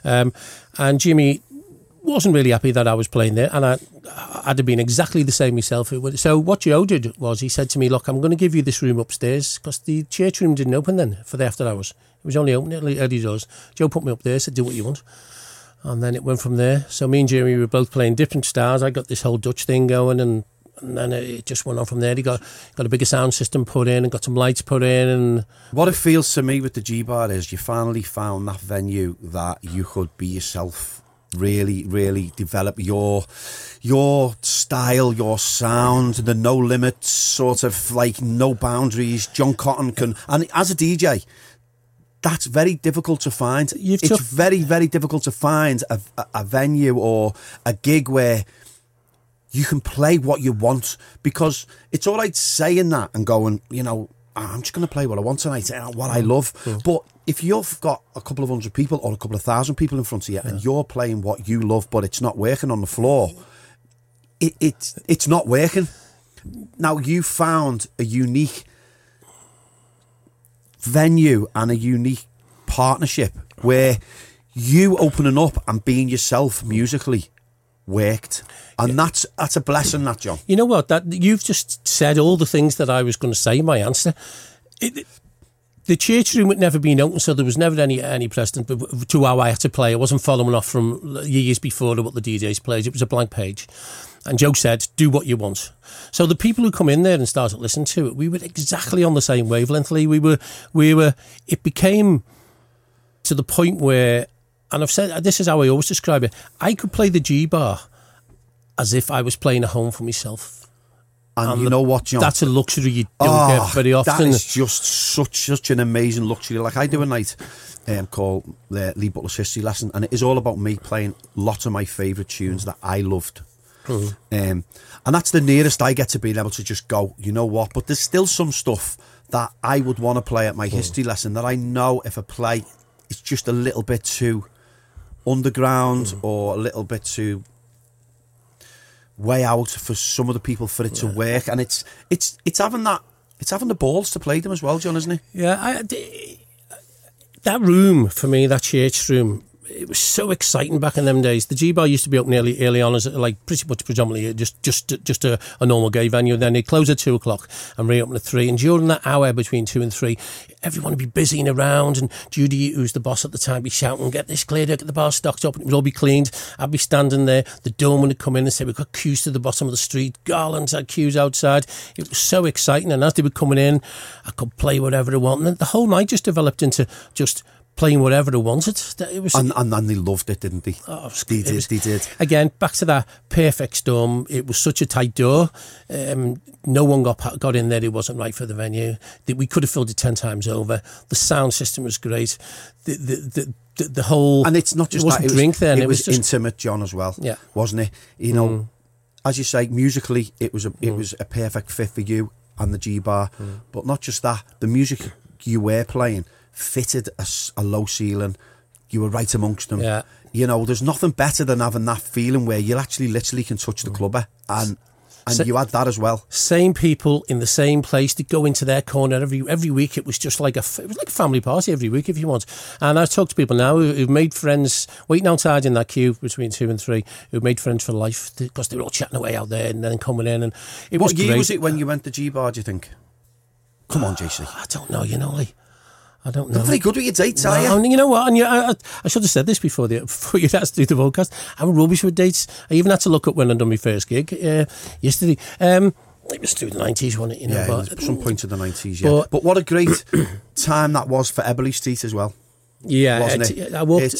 And Jimmy wasn't really happy that I was playing there, and I'd have been exactly the same myself. So what Joe did was he said to me, look, I'm going to give you this room upstairs, because the church room didn't open then for the after hours. It was only open at early doors. Joe put me up there, said, do what you want. And then it went from there. So me and Jimmy were both playing different styles. I got this whole Dutch thing going, and then it just went on from there. He got a bigger sound system put in and got some lights put in. And what it feels to me with the G-Bar is you finally found that venue that you could be yourself, really, really develop your style, your sound, the no limits, sort of like no boundaries. John Cotton can, and as a DJ, that's very difficult to find. It's very, very difficult to find a venue or a gig where you can play what you want, because it's all right saying that and going, you know, I'm just going to play what I want tonight, what I love. But if you've got a couple of hundred people or a couple of thousand people in front of you and you're playing what you love, but it's not working on the floor, it's not working. Now, you found a unique venue and a unique partnership where you opening up and being yourself musically worked, and that's a blessing, that, John. You know what, that you've just said all the things that I was going to say in my answer. The the church room had never been open, so there was never any precedent to how I had to play. I wasn't following off from years before to what the DJs played. It was a blank page. And Joe said, do what you want. So the people who come in there and started listening to it, we were exactly on the same wavelength, Lee. We were, it became to the point where, and I've said, this is how I always describe it, I could play the G-bar as if I was playing at home for myself. And you know what, John? That's a luxury you don't get very often. That is just such an amazing luxury. Like, I do a night called Lee Butler's History Lesson, and it is all about me playing lots of my favourite tunes that I loved. And that's the nearest I get to being able to just go, you know what, but there's still some stuff that I would want to play at my history lesson that I know if I play it's just a little bit too underground or a little bit too way out for some of the people for it to work. And it's having the balls to play them as well, John, isn't it? Yeah, that room for me, that church room, it was so exciting back in them days. The G-Bar used to be open early on as like pretty much predominantly just a normal gay venue. Then they'd close at 2 o'clock and reopen at 3. And during that hour between 2 and 3, everyone would be busying around, and Judy, who's the boss at the time, be shouting, "Get this cleared, get the bar stocked up," and it would all be cleaned. I'd be standing there. The doorman would come in and say, "We've got queues to the bottom of the street." Garlands had queues outside. It was so exciting. And as they were coming in, I could play whatever I want. And then the whole night just developed into just playing whatever they wanted. It was, and they loved it, didn't they? Oh, they did. Again, back to that perfect storm. It was such a tight door. No one got in there. It wasn't right for the venue. We could have filled it 10 times over. The sound system was great. The whole, and it's not just that. It was just intimate, John, as well. Yeah, wasn't it? You know, as you say, musically, it was a perfect fit for you and the G-Bar. But not just that. The music you were playing fitted a low ceiling. You were right amongst them. Yeah. You know, there's nothing better than having that feeling where you actually literally can touch the clubber, and you had that as well. Same people in the same place to go into their corner every week. It was just like a family party every week, if you want. And I talk to people now who've made friends waiting outside in that queue between 2 and 3, who've made friends for life because they were all chatting away out there and then coming in. And what year was it when you went to G-Bar, do you think? Come on, JC. I don't know, you know, I don't know. Not very good with your dates, are you? You know what? And I should have said this before you asked to do the podcast. I'm rubbish with dates. I even had to look up when I'd done my first gig yesterday. It was through the 90s, wasn't it? You know, yeah, it was some point of the 90s, yeah. But what a great time that was for Eberle Street as well. Yeah. Wasn't it?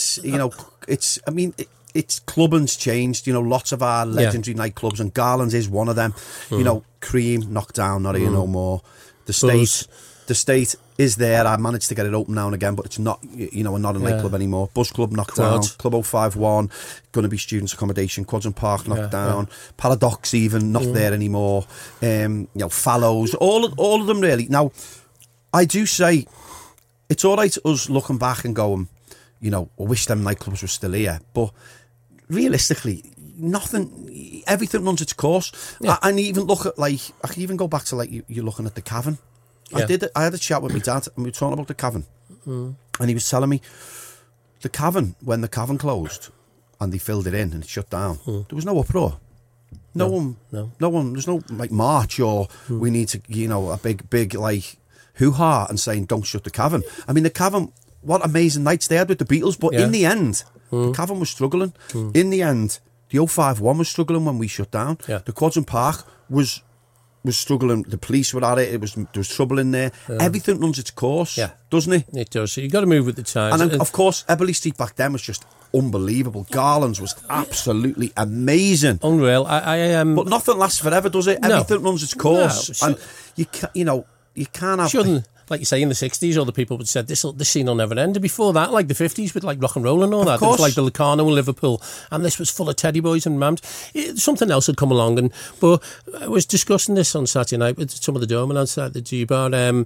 It's clubbing's changed. You know, lots of our legendary nightclubs, and Garland's is one of them. You know, Cream, Knockdown, not here no more. The State is there. I managed to get it open now and again, but it's not, you know, not a nightclub anymore. Buzz Club knocked down. Club 051, going to be students' accommodation. Quads and Park knocked down. Paradox even not there anymore. You know, Fallows, all of them really. Now, I do say it's all right us looking back and going, you know, I wish them nightclubs were still here, but realistically, everything runs its course. And even look at, like, I can even go back to, like, you're looking at the Cavern. I had a chat with my dad, and we were talking about the Cavern, and he was telling me the Cavern, when the Cavern closed and they filled it in and it shut down, there was no uproar. No one. There's no like march or we need to, you know, a big like hoo-ha and saying don't shut the Cavern. I mean, the Cavern, what amazing nights they had with the Beatles, but in the end, the Cavern was struggling. In the end, the 051 was struggling when we shut down. The Quads and Park was struggling. The police were at it. There was trouble in there. Everything runs its course, doesn't it? It does. So you've got to move with the times. And of course, Eberle Street back then was just unbelievable. Garland's was absolutely amazing, unreal. But nothing lasts forever, does it? Everything runs its course, and you can't have. Shouldn't. Like you say, in the 60s, all the people would said, this scene will never end. And before that, like the 50s, with like rock and roll and all that, it was like the Locarno in Liverpool, and this was full of teddy boys and mams. Something else had come along, but I was discussing this on Saturday night with some of the doormen outside the G-Bar.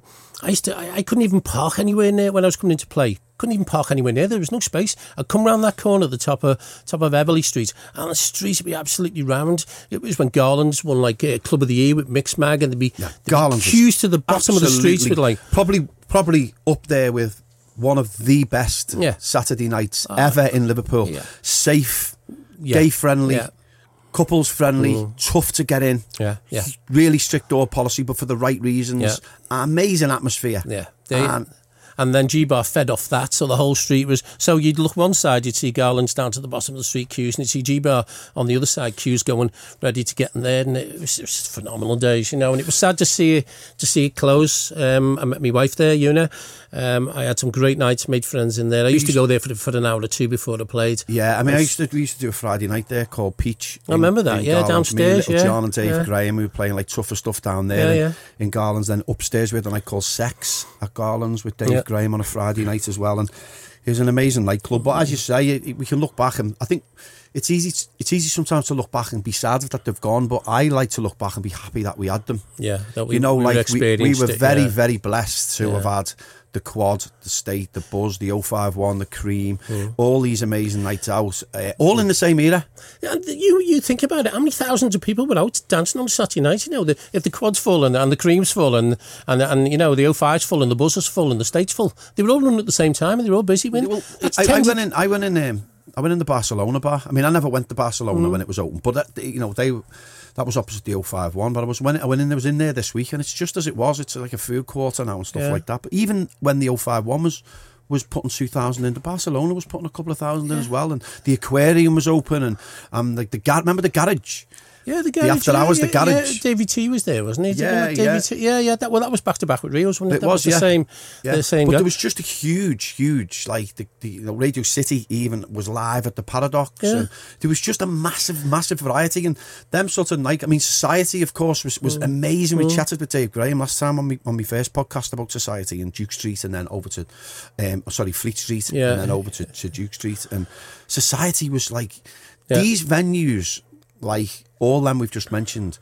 I couldn't even park anywhere near when I was coming in to play. Couldn't even park anywhere near. There was no space. I'd come round that corner at the top of Eberle Street, and the street would be absolutely rammed. It was when Garland's won like Club of the Year with Mixmag, and there'd be queues to the bottom of the streets with like probably up there with one of the best Saturday nights ever in Liverpool. Safe, gay friendly. Couples friendly, tough to get in. Yeah. Really strict door policy, but for the right reasons. Amazing atmosphere. and then G-Bar fed off that, so the whole street was... So you'd look one side, you'd see Garland's down to the bottom of the street queues, and you'd see G-Bar on the other side, queues going, ready to get in there, and it was just phenomenal days, you know, and it was sad to see it close. I met my wife there, Una. I had some great nights, made friends in there. I used to go there for an hour or two before they played. Yeah, I mean, we used to do a Friday night there called Peach. I remember that, downstairs, me and John and Dave Graham, we were playing like tougher stuff down there in Garland's. Then upstairs we had a night called Sex at Garland's with Dave Graham on a Friday night as well, and it was an amazing nightclub. But as you say, we can look back, and I think it's easy sometimes to look back and be sad that they've gone, but I like to look back and be happy that we had them. Yeah, that we, you know, we like we were very, it, very blessed to have had the Quad, the State, the Buzz, the 051, the Cream, all these amazing nights out, all in the same era. And you think about it, how many thousands of people were out dancing on Saturday night? You know, if the Quad's full and the Cream's full and you know, the 055's full and the Buzz is full and the State's full, they were all running at the same time and they were all busy. I went in the Barcelona bar. I mean, I never went to Barcelona when it was open, but that was opposite the 051. But I was in there this week, and it's just as it was. It's like a food quarter now and stuff like that. But even when the 051 was putting 2,000 into, Barcelona was putting a couple of thousand in as well, and the aquarium was open, and like remember the garage. Yeah, the garage. The after hours, the garage. Yeah, Davey T was there, wasn't he? Yeah. That was back to back with Rio's, wasn't it? It was the same. Yeah. The same. But guy. there was just a huge, like the Radio City even was live at the Paradox. Yeah. And there was just a massive variety, and them sort of like, I mean, Society, of course, was amazing. We chatted with Dave Graham last time on my first podcast about Society and Duke Street, and then over to Fleet Street, and then over to Duke Street. And Society was like these venues, like all them we've just mentioned.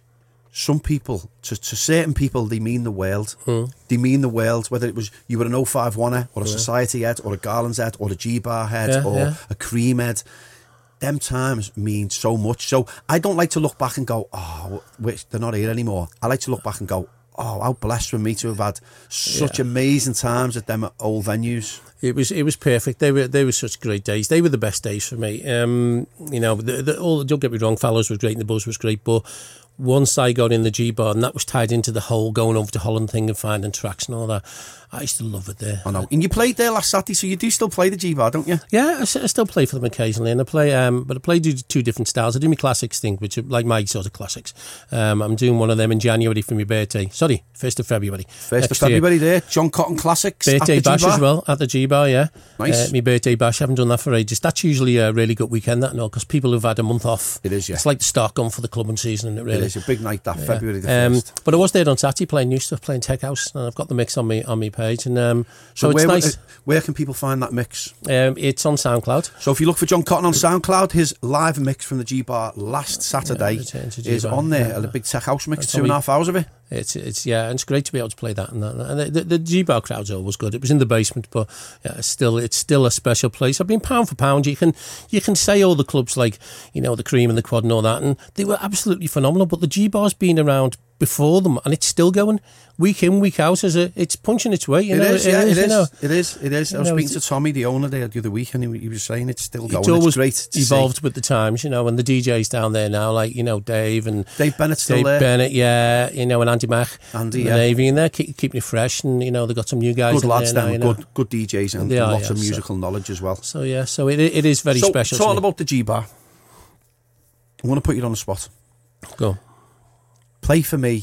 Some people, to certain people, they mean the world. They mean the world, whether it was you were an 051er or a Society head or a Garland's head or a G-Bar head or a Cream head. Them times mean so much. So I don't like to look back and go, oh, they're not here anymore. I like to look back and go, oh, how blessed for me to have had such amazing times at them old venues. It was perfect. They were such great days. They were the best days for me. You know, don't get me wrong, Fallows was great and the Buzz was great, but once I got in the G-Bar, and that was tied into the whole going over to Holland thing and finding tracks and all that, I used to love it there. I know. And you played there last Saturday, so you do still play the G-Bar, don't you? Yeah, I still play for them occasionally, and I play, but I play two different styles. I do my classics thing, which are like my sort of classics. I'm doing one of them in January for my birthday. Sorry, 1st of February. 1st of February there, John Cotton Classics. Birthday bash G-Bar. as well, at the G-Bar, yeah. Nice. My birthday bash, I haven't done that for ages. That's usually a really good weekend, that, no, because people have had a month off. It is, yeah. It's like the start gun for the clubbing season, isn't it, really? It is a big night, that, February the 1st. But I was there on Saturday playing new stuff, playing Tech House, and I've got the mix on my page, and so it's nice. Where can people find that mix? It's on SoundCloud. So if you look for John Cotton on SoundCloud, his live mix from the G-Bar last Saturday is on there. A big Tech House mix, 2.5 hours of it. It's and it's great to be able to play that. And the G-Bar crowd's always good. It was in the basement, but it's still a special place. I've been pound for pound. You can say all the clubs like, you know, the Cream and the Quad and all that, and they were absolutely phenomenal. But the G-Bar's been around before them, and it's still going week in, week out. It's punching its way. It is. I was speaking to Tommy, the owner, there the other week, and he was saying it's still going. It's always great. Evolved with the times, you know, and the DJs down there now, like, you know, Dave Bennett's still there. Bennett, yeah, you know, and Andy Mack, Andy, and Navy, and they're keeping it fresh, and you know, they've got some new guys. Good lads, there now, good DJs, and lots of musical knowledge as well. So it is very special. Talking about the G-Bar, I want to put you on the spot. Go. Play for me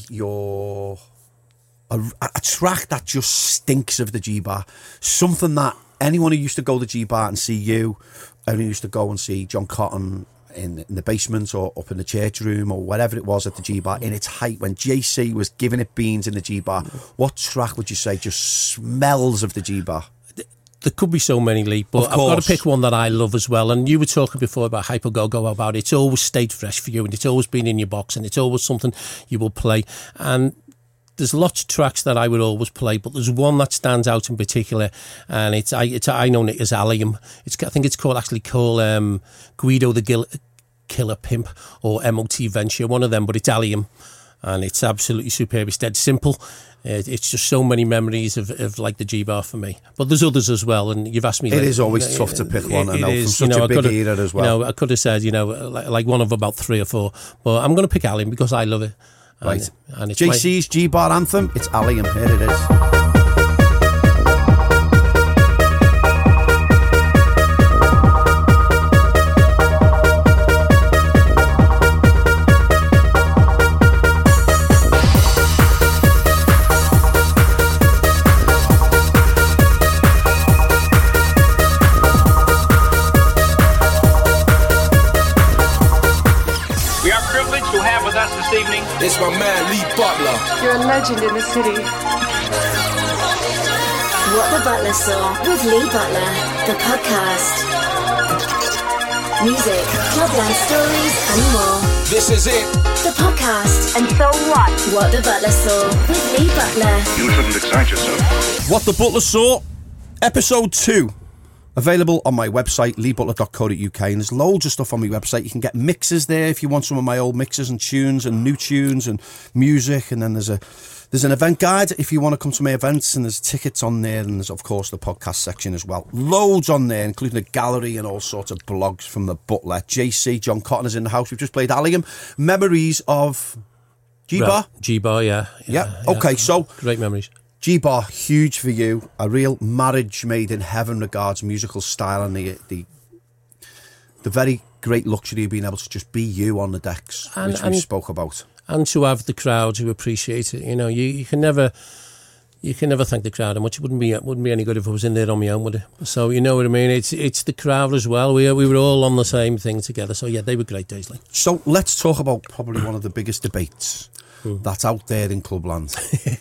a track that just stinks of the G-Bar. Something that anyone who used to go to the G-Bar and see you, anyone who used to go and see John Cotton in the basement or up in the church room or whatever it was at the G-Bar in its height, when JC was giving it beans in the G-Bar, what track would you say just smells of the G-Bar? There could be so many, Lee, but I've got to pick one that I love as well. And you were talking before about Hyper Go-Go, about it's always stayed fresh for you, and it's always been in your box, and it's always something you will play. And there's lots of tracks that I would always play, but there's one that stands out in particular, and I know it as Allium. I think it's called Guido the Killer Pimp or MOT Venture, one of them, but it's Allium, and it's absolutely superb. It's dead simple. It's just so many memories of like the G-Bar for me. But there's others as well, and you've asked me... It is always tough to pick one, I know, from such a big era as well. You know, I could have said, you know, like one of about 3 or 4, but I'm going to pick Allium because I love it. Right. And it's JC's G-Bar anthem, it's Allium. Here it is. You're a legend in the city. What the Butler Saw with Lee Butler, the podcast. Music, clubland stories, and more. This is it. The podcast. And so what? What the Butler Saw with Lee Butler. You shouldn't excite yourself. What the Butler Saw, episode 2. Available on my website, leebutler.co.uk, and there's loads of stuff on my website. You can get mixes there if you want some of my old mixes and tunes and new tunes and music. And then there's an event guide if you want to come to my events, and there's tickets on there, and there's of course the podcast section as well. Loads on there, including a gallery and all sorts of blogs from the Butler. JC, John Cotton is in the house. We've just played Allium. Memories of G-Bar? Right. G-Bar, yeah. Okay, so great memories. G-Bar, huge for you. A real marriage made in heaven regards musical style and the very great luxury of being able to just be you on the decks, which we spoke about. And to have the crowd who appreciate it. You know, you can never thank the crowd how much. It wouldn't be any good if I was in there on my own, would it? So you know what I mean. It's the crowd as well. We were all on the same thing together. So yeah, they were great days. Like. So let's talk about probably one of the biggest debates that's out there in Clubland.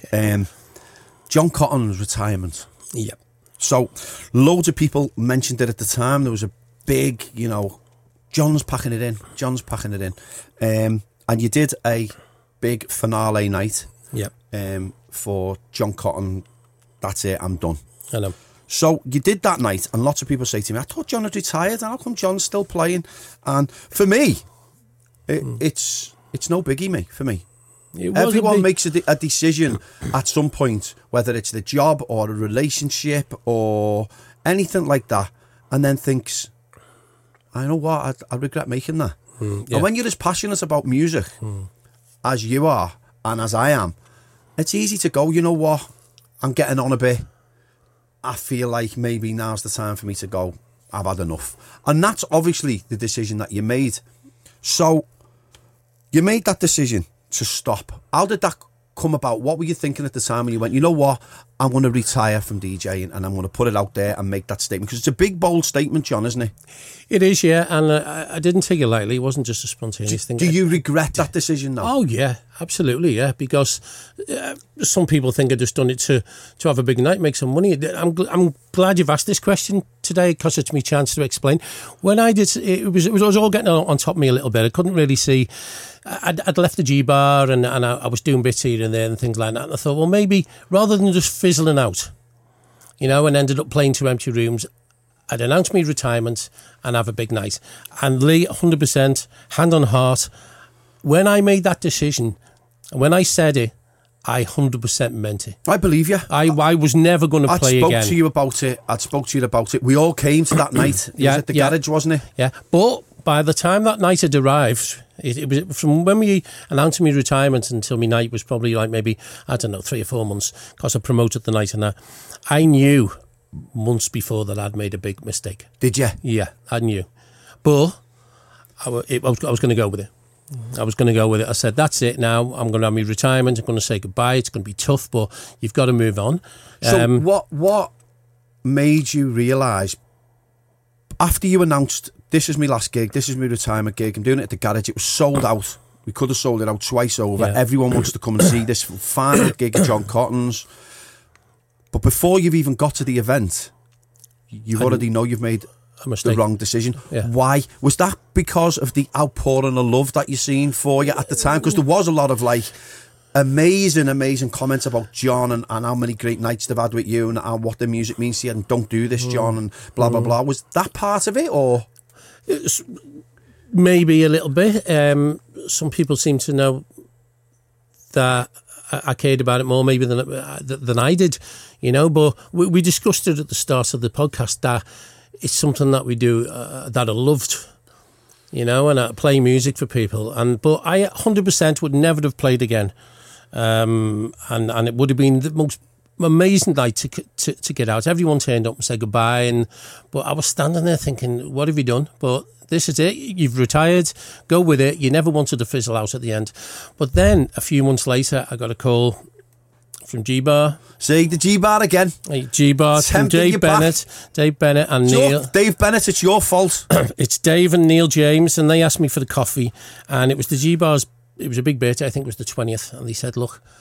John Cotton's retirement. Yeah. So loads of people mentioned it at the time. There was a big, John's packing it in. And you did a big finale night. Yeah. For John Cotton. That's it, I'm done. I know. So you did that night, and lots of people say to me, I thought John had retired, and how come John's still playing? And for me, it's no biggie, mate, for me. Everyone makes a decision at some point, whether it's the job or a relationship or anything like that, and then thinks, I know what, I regret making that. Yeah. And when you're as passionate about music as you are and as I am, it's easy to go, you know what, I'm getting on a bit. I feel like maybe now's the time for me to go. I've had enough. And that's obviously the decision that you made. So you made that decision to stop. How did that come about? What were you thinking at the time when you went, you know what, I'm going to retire from DJing and I'm going to put it out there and make that statement? Because it's a big, bold statement, John, isn't it? It is, yeah. And I didn't take it lightly. It wasn't just a spontaneous thing. Do you regret that decision now? Oh, yeah, absolutely, yeah. Because some people think I just done it to have a big night, make some money. I'm glad you've asked this question today because it's my chance to explain. When I did, it was all getting on top of me a little bit. I couldn't really see. I'd left the G-Bar and I was doing bits here and there and things like that. And I thought, well, maybe rather than just fizzling out, and ended up playing 2 empty rooms, I'd announce my retirement and have a big night. And Lee, 100%, hand on heart, when I made that decision, and when I said it, I 100% meant it. I believe you. I was never going to play again. I'd spoke to you about it. We all came to that night. It was at the garage, wasn't it? Yeah. But by the time that night had arrived, it was from when we announced my retirement until my night was probably like maybe, 3 or 4 months, because I promoted the night and that. I knew months before that I'd made a big mistake. Did you? Yeah, I knew. But I was going to go with it. I said, that's it now. I'm going to have my retirement. I'm going to say goodbye. It's going to be tough, but you've got to move on. So what made you realise, after you announced, this is my last gig, this is my retirement gig, I'm doing it at the garage, it was sold out. We could have sold it out twice over. Yeah. Everyone wants to come and see this final gig of John Cotton's. But before you've even got to the event, you already know you've made the wrong decision. Yeah. Why? Was that because of the outpouring of love that you're seeing for you at the time? Because there was a lot of amazing comments about John and how many great nights they've had with you and what the music means to you, and don't do this, John, and blah, blah, blah. Was that part of it, or? Maybe a little bit. Some people seem to know that I cared about it more maybe than I did, but we discussed it at the start of the podcast that it's something that we do that I loved, and I play music for people. But I 100% would never have played again. And it would have been the most amazing night to get out. Everyone turned up and said goodbye, but I was standing there thinking, what have you done? But this is it. You've retired. Go with it. You never wanted to fizzle out at the end. But then a few months later, I got a call from G-Bar. See, the G-Bar again. G-Bar from Dave Bennett. Dave Bennett and Neil. Dave Bennett, it's your fault. It's Dave and Neil James, and they asked me for the coffee. And it was the G-Bar's, it was a big birthday, I think it was the 20th. And they said, look,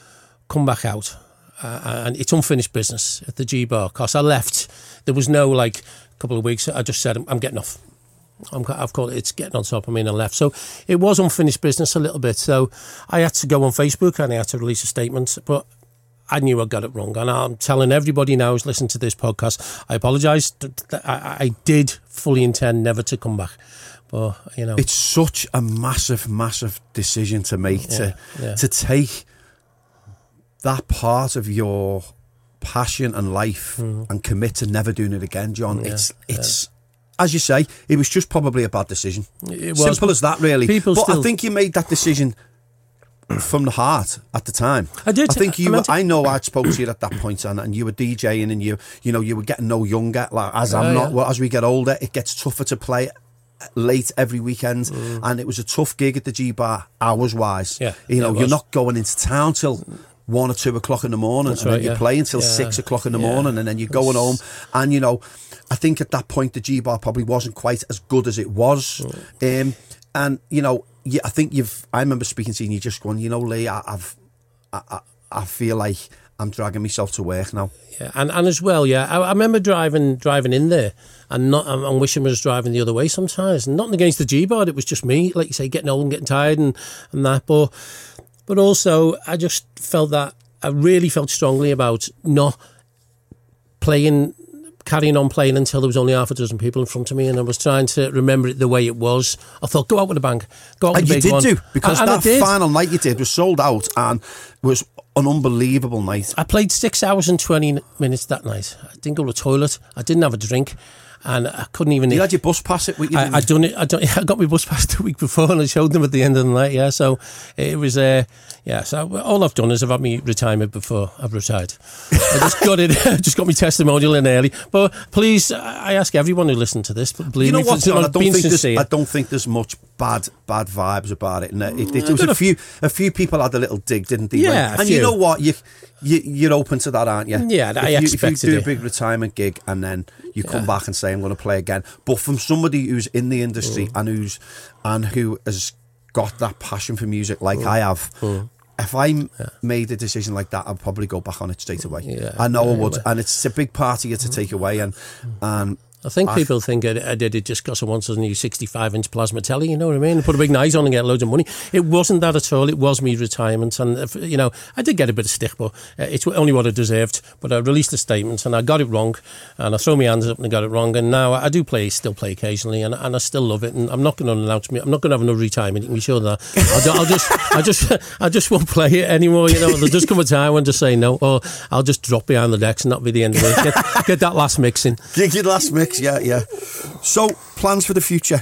come back out, and it's unfinished business at the G Bar. Because I left, there was no like a couple of weeks. I just said I'm getting off. I've called it's getting on top of me, and I left. So it was unfinished business a little bit. So I had to go on Facebook and I had to release a statement, but I knew I got it wrong. And I'm telling everybody now who's listening to this podcast, I apologise. I did fully intend never to come back. But, you know. It's such a massive, massive decision to make, to take that part of your passion and life and commit to never doing it again, John. It's as you say, it was just probably a bad decision. It was. Simple as that, really. I think you made that decision from the heart at the time. I did. I think I know I'd spoke to you at that point, and you were DJing, and you were getting no younger. Like as as we get older, it gets tougher to play late every weekend, and it was a tough gig at the G Bar hours wise. You're not going into town till 1 or 2 o'clock in the morning, and then you play until 6 o'clock in the morning, and then you're going home. And I think at that point the G Bar probably wasn't quite as good as it was. And I think I remember speaking to you and you just going, Lee, I feel like I'm dragging myself to work now. Yeah, and as well, I remember driving in there, and I'm wishing I was driving the other way sometimes. Nothing against the G Bar, it was just me, like you say, getting old and getting tired and that. But also, I just felt that I really felt strongly about not carrying on playing until there was only half a dozen people in front of me, and I was trying to remember it the way it was. I thought, go out with a bang, go out with a big one. And you did do, because that final night you did was sold out and was an unbelievable night. I played 6 hours and 20 minutes that night. I didn't go to the toilet, I didn't have a drink, and I couldn't even... You had your bus pass it? I got my bus pass the week before, and I showed them at the end of the night, so it was... so all I've done is I've had my retirement before I've retired. I just got my testimonial in early. But please, I ask everyone who listens to this, believe me, what, John, I don't think there's much bad vibes about it. And there was a few people had a little dig, didn't they? Yeah, and you know what? You're open to that, aren't you? Yeah, I expected if you do a big retirement gig and then you come back and say, I'm going to play again. But from somebody who's in the industry and who has got that passion for music like I have, if I made a decision like that, I'd probably go back on it straight away. Yeah, I know I would, and it's a big part of you to take away. And I think people think I did it just because I wanted a new 65-inch plasma telly, you know what I mean? Put a big night on and get loads of money. It wasn't that at all. It was me retirement. And, I did get a bit of stick, but it's only what I deserved. But I released a statement and I got it wrong. And I throw my hands up and I got it wrong. And now I do still play occasionally. And I still love it. And I'm not going to announce me. I'm not going to have another retirement. You can be sure of that. I just won't play it anymore. There'll just come a time when just say no. Or I'll just drop behind the decks and that'll be the end of it. Get that last mix in. Get your last mix. Yeah. So, plans for the future?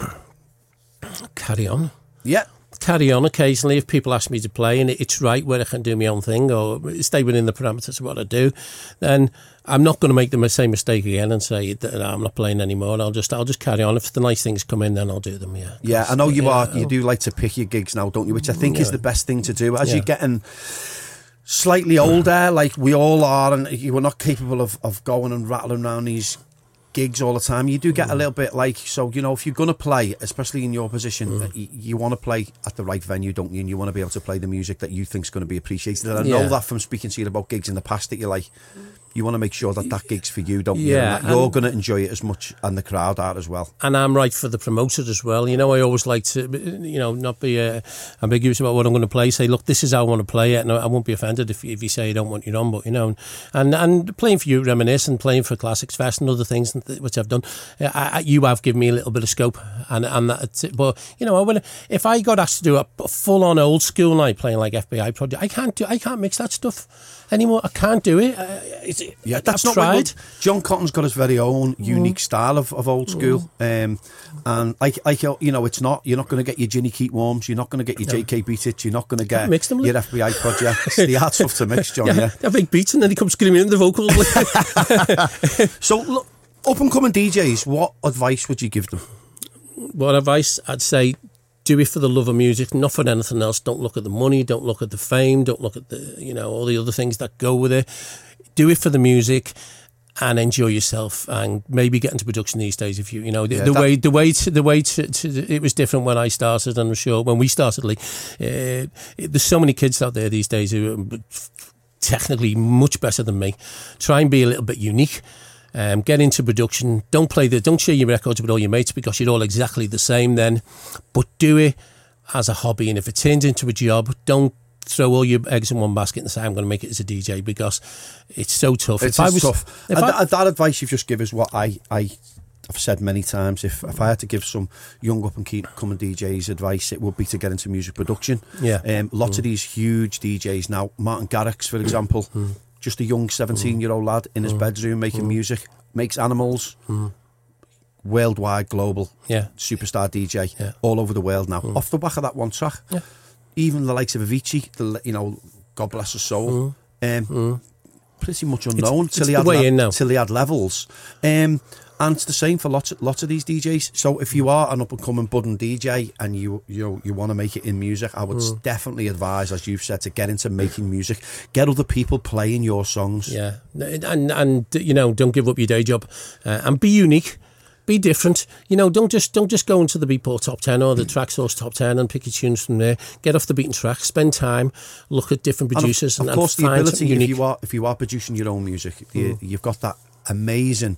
Carry on. Yeah. Carry on occasionally if people ask me to play and it's right where I can do my own thing or stay within the parameters of what I do, then I'm not going to make the same mistake again and say that I'm not playing anymore. I'll just carry on. If the nice things come in, then I'll do them, yeah. Yeah, I know you do like to pick your gigs now, don't you? Which I think is the best thing to do. As you're getting slightly older, like we all are, and you are not capable of going and rattling around these gigs all the time, you do get a little bit like, so if you're going to play, especially in your position, you want to play at the right venue, don't you? And you want to be able to play the music that you think is going to be appreciated. And I know that from speaking to you about gigs in the past that you're like, you want to make sure that gig's for you, don't you? And you're going to enjoy it as much, and the crowd are as well. And I'm right for the promoter as well. I always like to, not be ambiguous about what I'm going to play. Say, look, this is how I want to play it, and I won't be offended if you say you don't want your own. But and playing for you, Reminisce, and playing for Classics Fest and other things which I've done, you have given me a little bit of scope, and that's it. But if I got asked to do a full on old school night playing like FBI Project, I can't mix that stuff anymore. I can't do it. That's not right. John Cotton's got his very own unique style of old school, and it's not. You're not going to get your Ginny Keat Warms. You're not going to get your J.K. Beat It. You're not going to get your FBI Project. The hard stuff to mix, John. Yeah, big beats, and then he comes screaming in the vocals. So, look, up and coming DJs, what advice would you give them? What advice? I'd say, do it for the love of music, not for anything else. Don't look at the money, don't look at the fame, don't look at the all the other things that go with it. Do it for the music and enjoy yourself, and maybe get into production these days if you the way it was different when I started, and I'm sure when we started, Lee, there's so many kids out there these days who technically much better than me. Try and be a little bit unique. Get into production. Don't share your records with all your mates because you're all exactly the same then. But do it as a hobby, and if it turns into a job, don't throw all your eggs in one basket and say I'm going to make it as a DJ, because it's so tough. It's tough. That advice you've just given is what I've said many times. If I had to give some young up and coming DJs advice, it would be to get into music production. Yeah. Lots of these huge DJs now, Martin Garrix, for example, just a young 17-year-old lad in his bedroom making music, makes Animals, worldwide, global, superstar DJ, all over the world now. Off the back of that one track, even the likes of Avicii, God bless his soul, pretty much unknown till he had levels. And it's the same for lots of these DJs. So if you are an up-and-coming budding DJ and you want to make it in music, I would definitely advise, as you've said, to get into making music. Get other people playing your songs. Yeah, and don't give up your day job, and be unique. Be different. Don't just go into the Beatport Top 10 or the Traxsource Top 10 and pick your tunes from there. Get off the beaten track. Spend time. Look at different producers. And of course, the ability, if you are producing your own music, you've got that amazing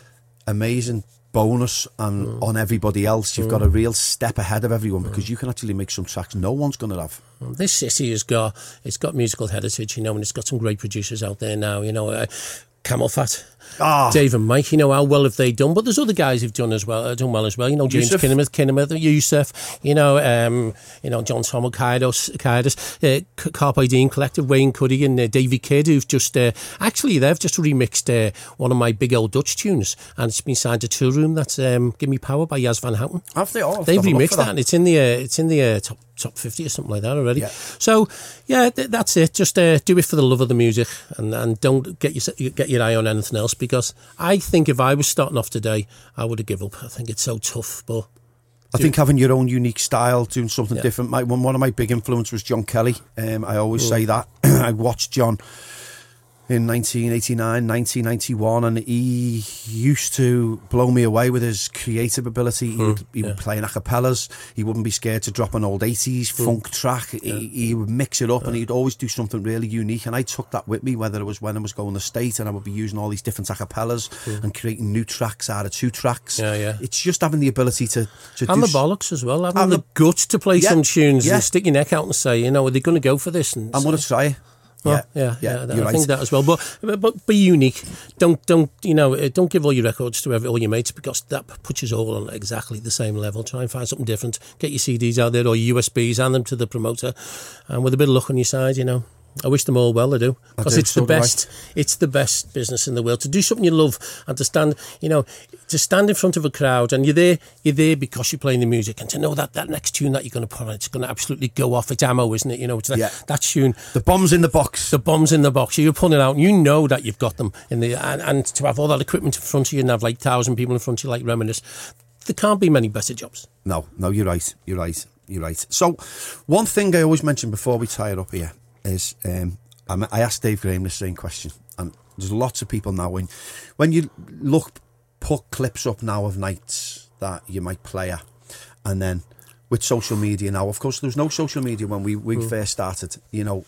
bonus on everybody else. You've got a real step ahead of everyone because you can actually make some tracks no one's going to have. This city it's got musical heritage, and it's got some great producers out there now. Camel Fat, Dave and Mike, how well have they done? But there's other guys who've done well as well. James Kinnaman, Yusuf, John Tomo, Kaidos, Carpe Diem Collective, Wayne Cuddy and Davy Kidd, who've just they've just remixed one of my big old Dutch tunes, and it's been signed to Toolroom. That's Give Me Power by Jas Van Houten. Have they all? They've remixed that, and it's in the top 50 or something like that already. Yeah. So that's it. Just do it for the love of the music, and don't get your eye on anything else, because I think if I was starting off today, I would have given up. I think it's so tough, but I think having your own unique style, doing something different. One of my big influences was John Kelly. I always say that. I watched John in 1989, 1991, and he used to blow me away with his creative ability. He would play in acapellas. He wouldn't be scared to drop an old 80s funk track. He would mix it up, and he'd always do something really unique. And I took that with me, whether it was when I was going to the States and I would be using all these different acapellas and creating new tracks out of two tracks. It's just having the ability to and the bollocks as well, having the guts to play some tunes and stick your neck out and say, are they going to go for this? And I'm going to try it. I think that as well. But be unique. Don't give all your records to all your mates, because that puts us all on exactly the same level. Try and find something different. Get your CDs out there or your USBs, hand them to the promoter, and with a bit of luck on your side, I wish them all well. I do, because it's the best. It's the best business in the world to do something you love, and to stand in front of a crowd, and you're there because you're playing the music, and to know that next tune that you're going to put on, it's going to absolutely go off. It's ammo, isn't it? It's that tune. The bomb's in the box. The bomb's in the box. You're pulling it out, and you know that you've got them in the and to have all that equipment in front of you and have like 1,000 people in front of you, like Reminisce. There can't be many better jobs. No, you're right. You're right. So, one thing I always mention before we tie it up here is I asked Dave Graham the same question, and there's lots of people now when you put clips up now of nights that you might play at, and then with social media now, of course there was no social media when we first started,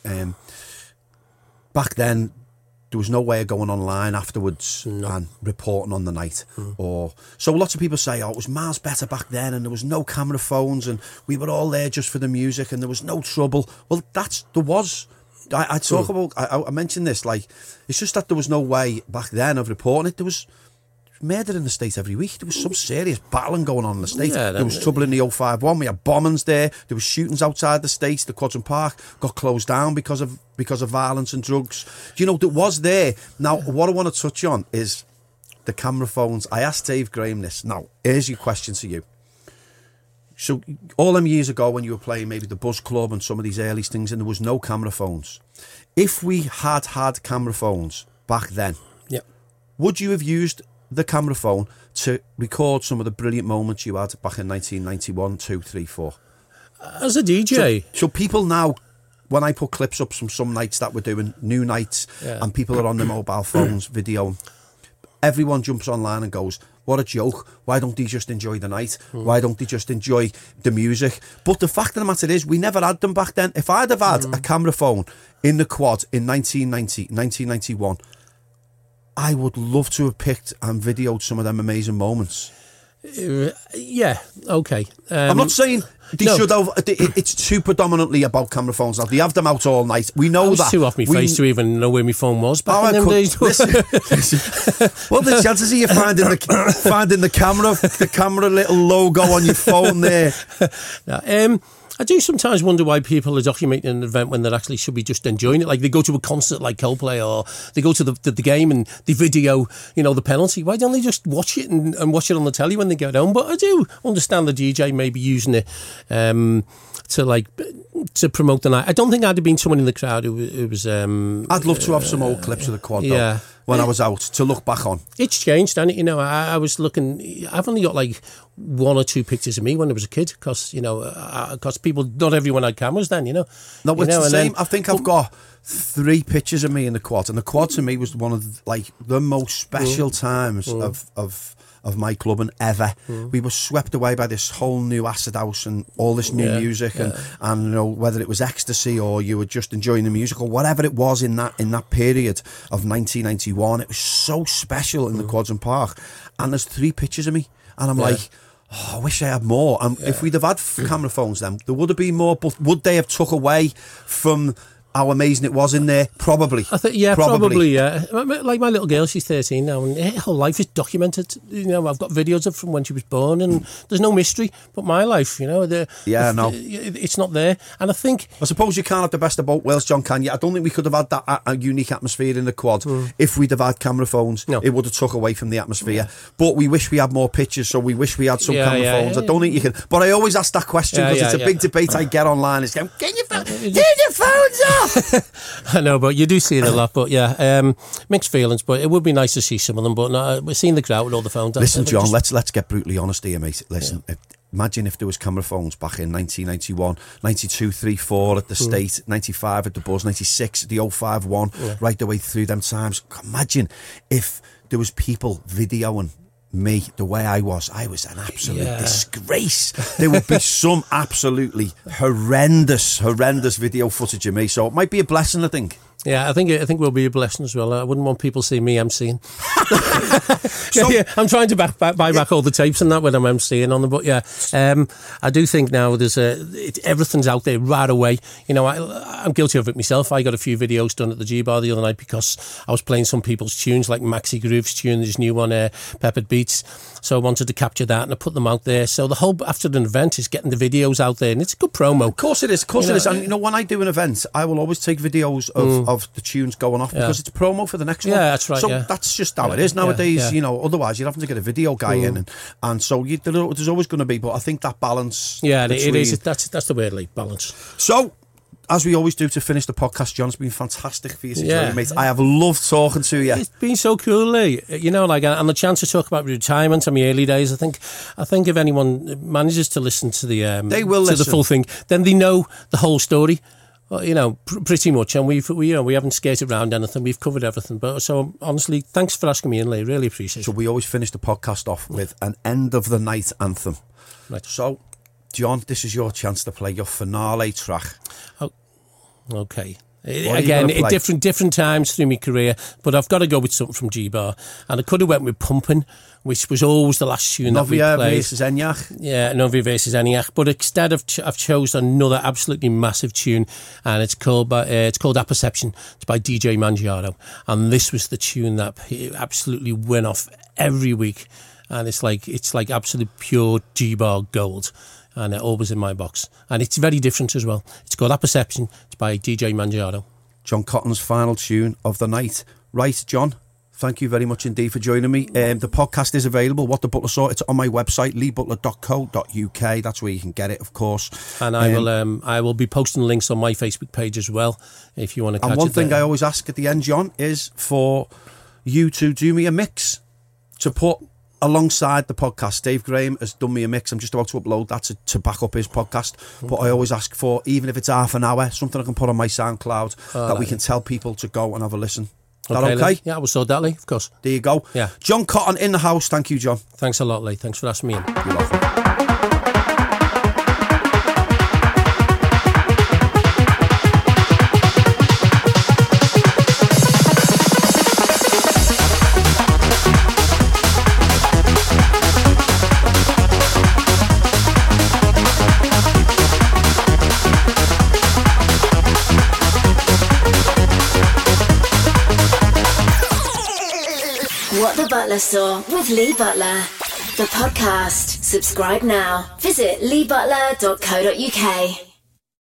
back then there was no way of going online afterwards and reporting on the night. So lots of people say, it was miles better back then, and there was no camera phones, and we were all there just for the music, and there was no trouble. Well, there was. I mentioned this, it's just that there was no way back then of reporting it. There was murder in the States every week. There was some serious battling going on in the States. There was trouble in the 051. We had bombings there. There was shootings outside the States. The Quadron Park got closed down because of violence and drugs. That was there. Now, what I want to touch on is the camera phones. I asked Dave Graham this. Now, here's your question to you. So, all them years ago when you were playing maybe the Buzz Club and some of these early things, and there was no camera phones. If we had camera phones back then, would you have used the camera phone to record some of the brilliant moments you had back in 1991, 2, 3, 4? As a DJ. So people now, when I put clips up from some nights that we're doing, new nights, and people are on their mobile phones, video, everyone jumps online and goes, what a joke. Why don't they just enjoy the night? Why don't they just enjoy the music? But the fact of the matter is, we never had them back then. If I'd have had a camera phone in the quad in 1991, I would love to have picked and videoed some of them amazing moments. Yeah, okay. I'm not saying they should have. It's too predominantly about camera phones now. They have them out all night. We know that. Too off my face to even know where my phone was back in them days. Listen. What the chances of you finding the camera little logo on your phone there? I do sometimes wonder why people are documenting an event when they actually should be just enjoying it. Like they go to a concert like Coldplay, or they go to the game and they video, the penalty. Why don't they just watch it and watch it on the telly when they get home? But I do understand the DJ maybe using it to promote the night. I don't think I'd have been someone in the crowd who was... I'd love to have some old clips of the quad, though, when I was out, to look back on. It's changed, hasn't it? I was looking... I've only got, like, 1 or 2 pictures of me when I was a kid, because, not everyone had cameras then, No, it's the same. I think I've got 3 pictures of me in the quad, and the quad, to me, was one of, the most special times of my clubbing ever. We were swept away by this whole new acid house and all this new music, and whether it was ecstasy or you were just enjoying the music or whatever it was in that period of 1991, it was so special in the Quads and Park. And there's 3 pictures of me, and I'm like, I wish I had more. If we'd have had camera phones then, there would have been more, but would they have took away from how amazing it was in there? Probably. I think, probably. Like my little girl, she's 13 now, and her whole life is documented. I've got videos of from when she was born, and there's no mystery. But my life, it's not there. And I suppose you can't have the best of both worlds, John, can you? I don't think we could have had that a unique atmosphere in the quad if we'd have had camera phones. No. It would have took away from the atmosphere. Yeah. But we wish we had more pictures, so we wish we had some camera phones. I don't think you can. But I always ask that question because it's a big debate I get online. It's going, turn your phones off. I know, but you do see it a lot. But mixed feelings. But it would be nice to see some of them. But no, we're seeing the crowd with all the phones. Listen, John, let's get brutally honest here, mate. Listen, imagine if there was camera phones back in 1991, 92, 3, 4 at the State, 95 at the Buzz, 96 at the 051, right the way through them times. Imagine if there was people videoing me the way I was an absolute disgrace. There would be some absolutely horrendous video footage of me, so it might be a blessing, I think. Yeah, I think we'll be a blessing as well. I wouldn't want people seeing me emceeing. I'm trying to buy back all the tapes and that when I'm emceeing on them. But I do think now everything's out there right away. I'm guilty of it myself. I got a few videos done at the G-Bar the other night because I was playing some people's tunes, like Maxi Groove's tune, this new one, Peppered Beats. So I wanted to capture that and I put them out there. So the whole after an event is getting the videos out there, and it's a good promo. Of course it is. And when I do an event, I will always take videos of the tunes going off because it's promo for the next one. Yeah, that's right. So that's just how it is nowadays. Otherwise you're having to get a video guy in, and so there's always going to be. But I think that balance. Yeah, it is. That's the word, like balance. So, as we always do to finish the podcast, John, it's been fantastic for you to join me, mate. I have loved talking to you. It's been so cool, Lee. And the chance to talk about retirement in my early days. I think if anyone manages to listen to the the full thing, then they know the whole story. Well, pretty much, and we haven't skated around anything. We've covered everything. But so honestly, thanks for asking me in, Lee. Really appreciate it. So we always finish the podcast off with an end of the night anthem. Right. So, John, this is your chance to play your finale track. Oh, okay. Again, at different times through my career, but I've got to go with something from G-Bar, and I could have went with Pumpin', which was always the last tune that we played. Novia versus ENIAC. Yeah, Novia versus ENIAC. But instead, I've chosen another absolutely massive tune, and it's called Apperception. It's by DJ Mangiaro, and this was the tune that absolutely went off every week, and it's like absolute pure G-Bar gold. And it always in my box. And it's very different as well. It's called Apperception. It's by DJ Mangiaro. John Cotton's final tune of the night. Right, John, thank you very much indeed for joining me. The podcast is available, What the Butler Saw. It's on my website, leebutler.co.uk. That's where you can get it, of course. And I will be posting links on my Facebook page as well, if you want to catch it. And one thing I always ask at the end, John, is for you to do me a mix to put alongside the podcast. Dave Graham has done me a mix. I'm just about to upload that to back up his podcast. But I always ask for, even if it's half an hour, something I can put on my SoundCloud that we can tell people to go and have a listen. Is that okay? Yeah, I will sort that, Lee, of course. There you go. Yeah. John Cotton in the house. Thank you, John. Thanks a lot, Lee. Thanks for asking me in. You're welcome. What the Butler Saw with Lee Butler. The podcast. Subscribe now. Visit leebutler.co.uk.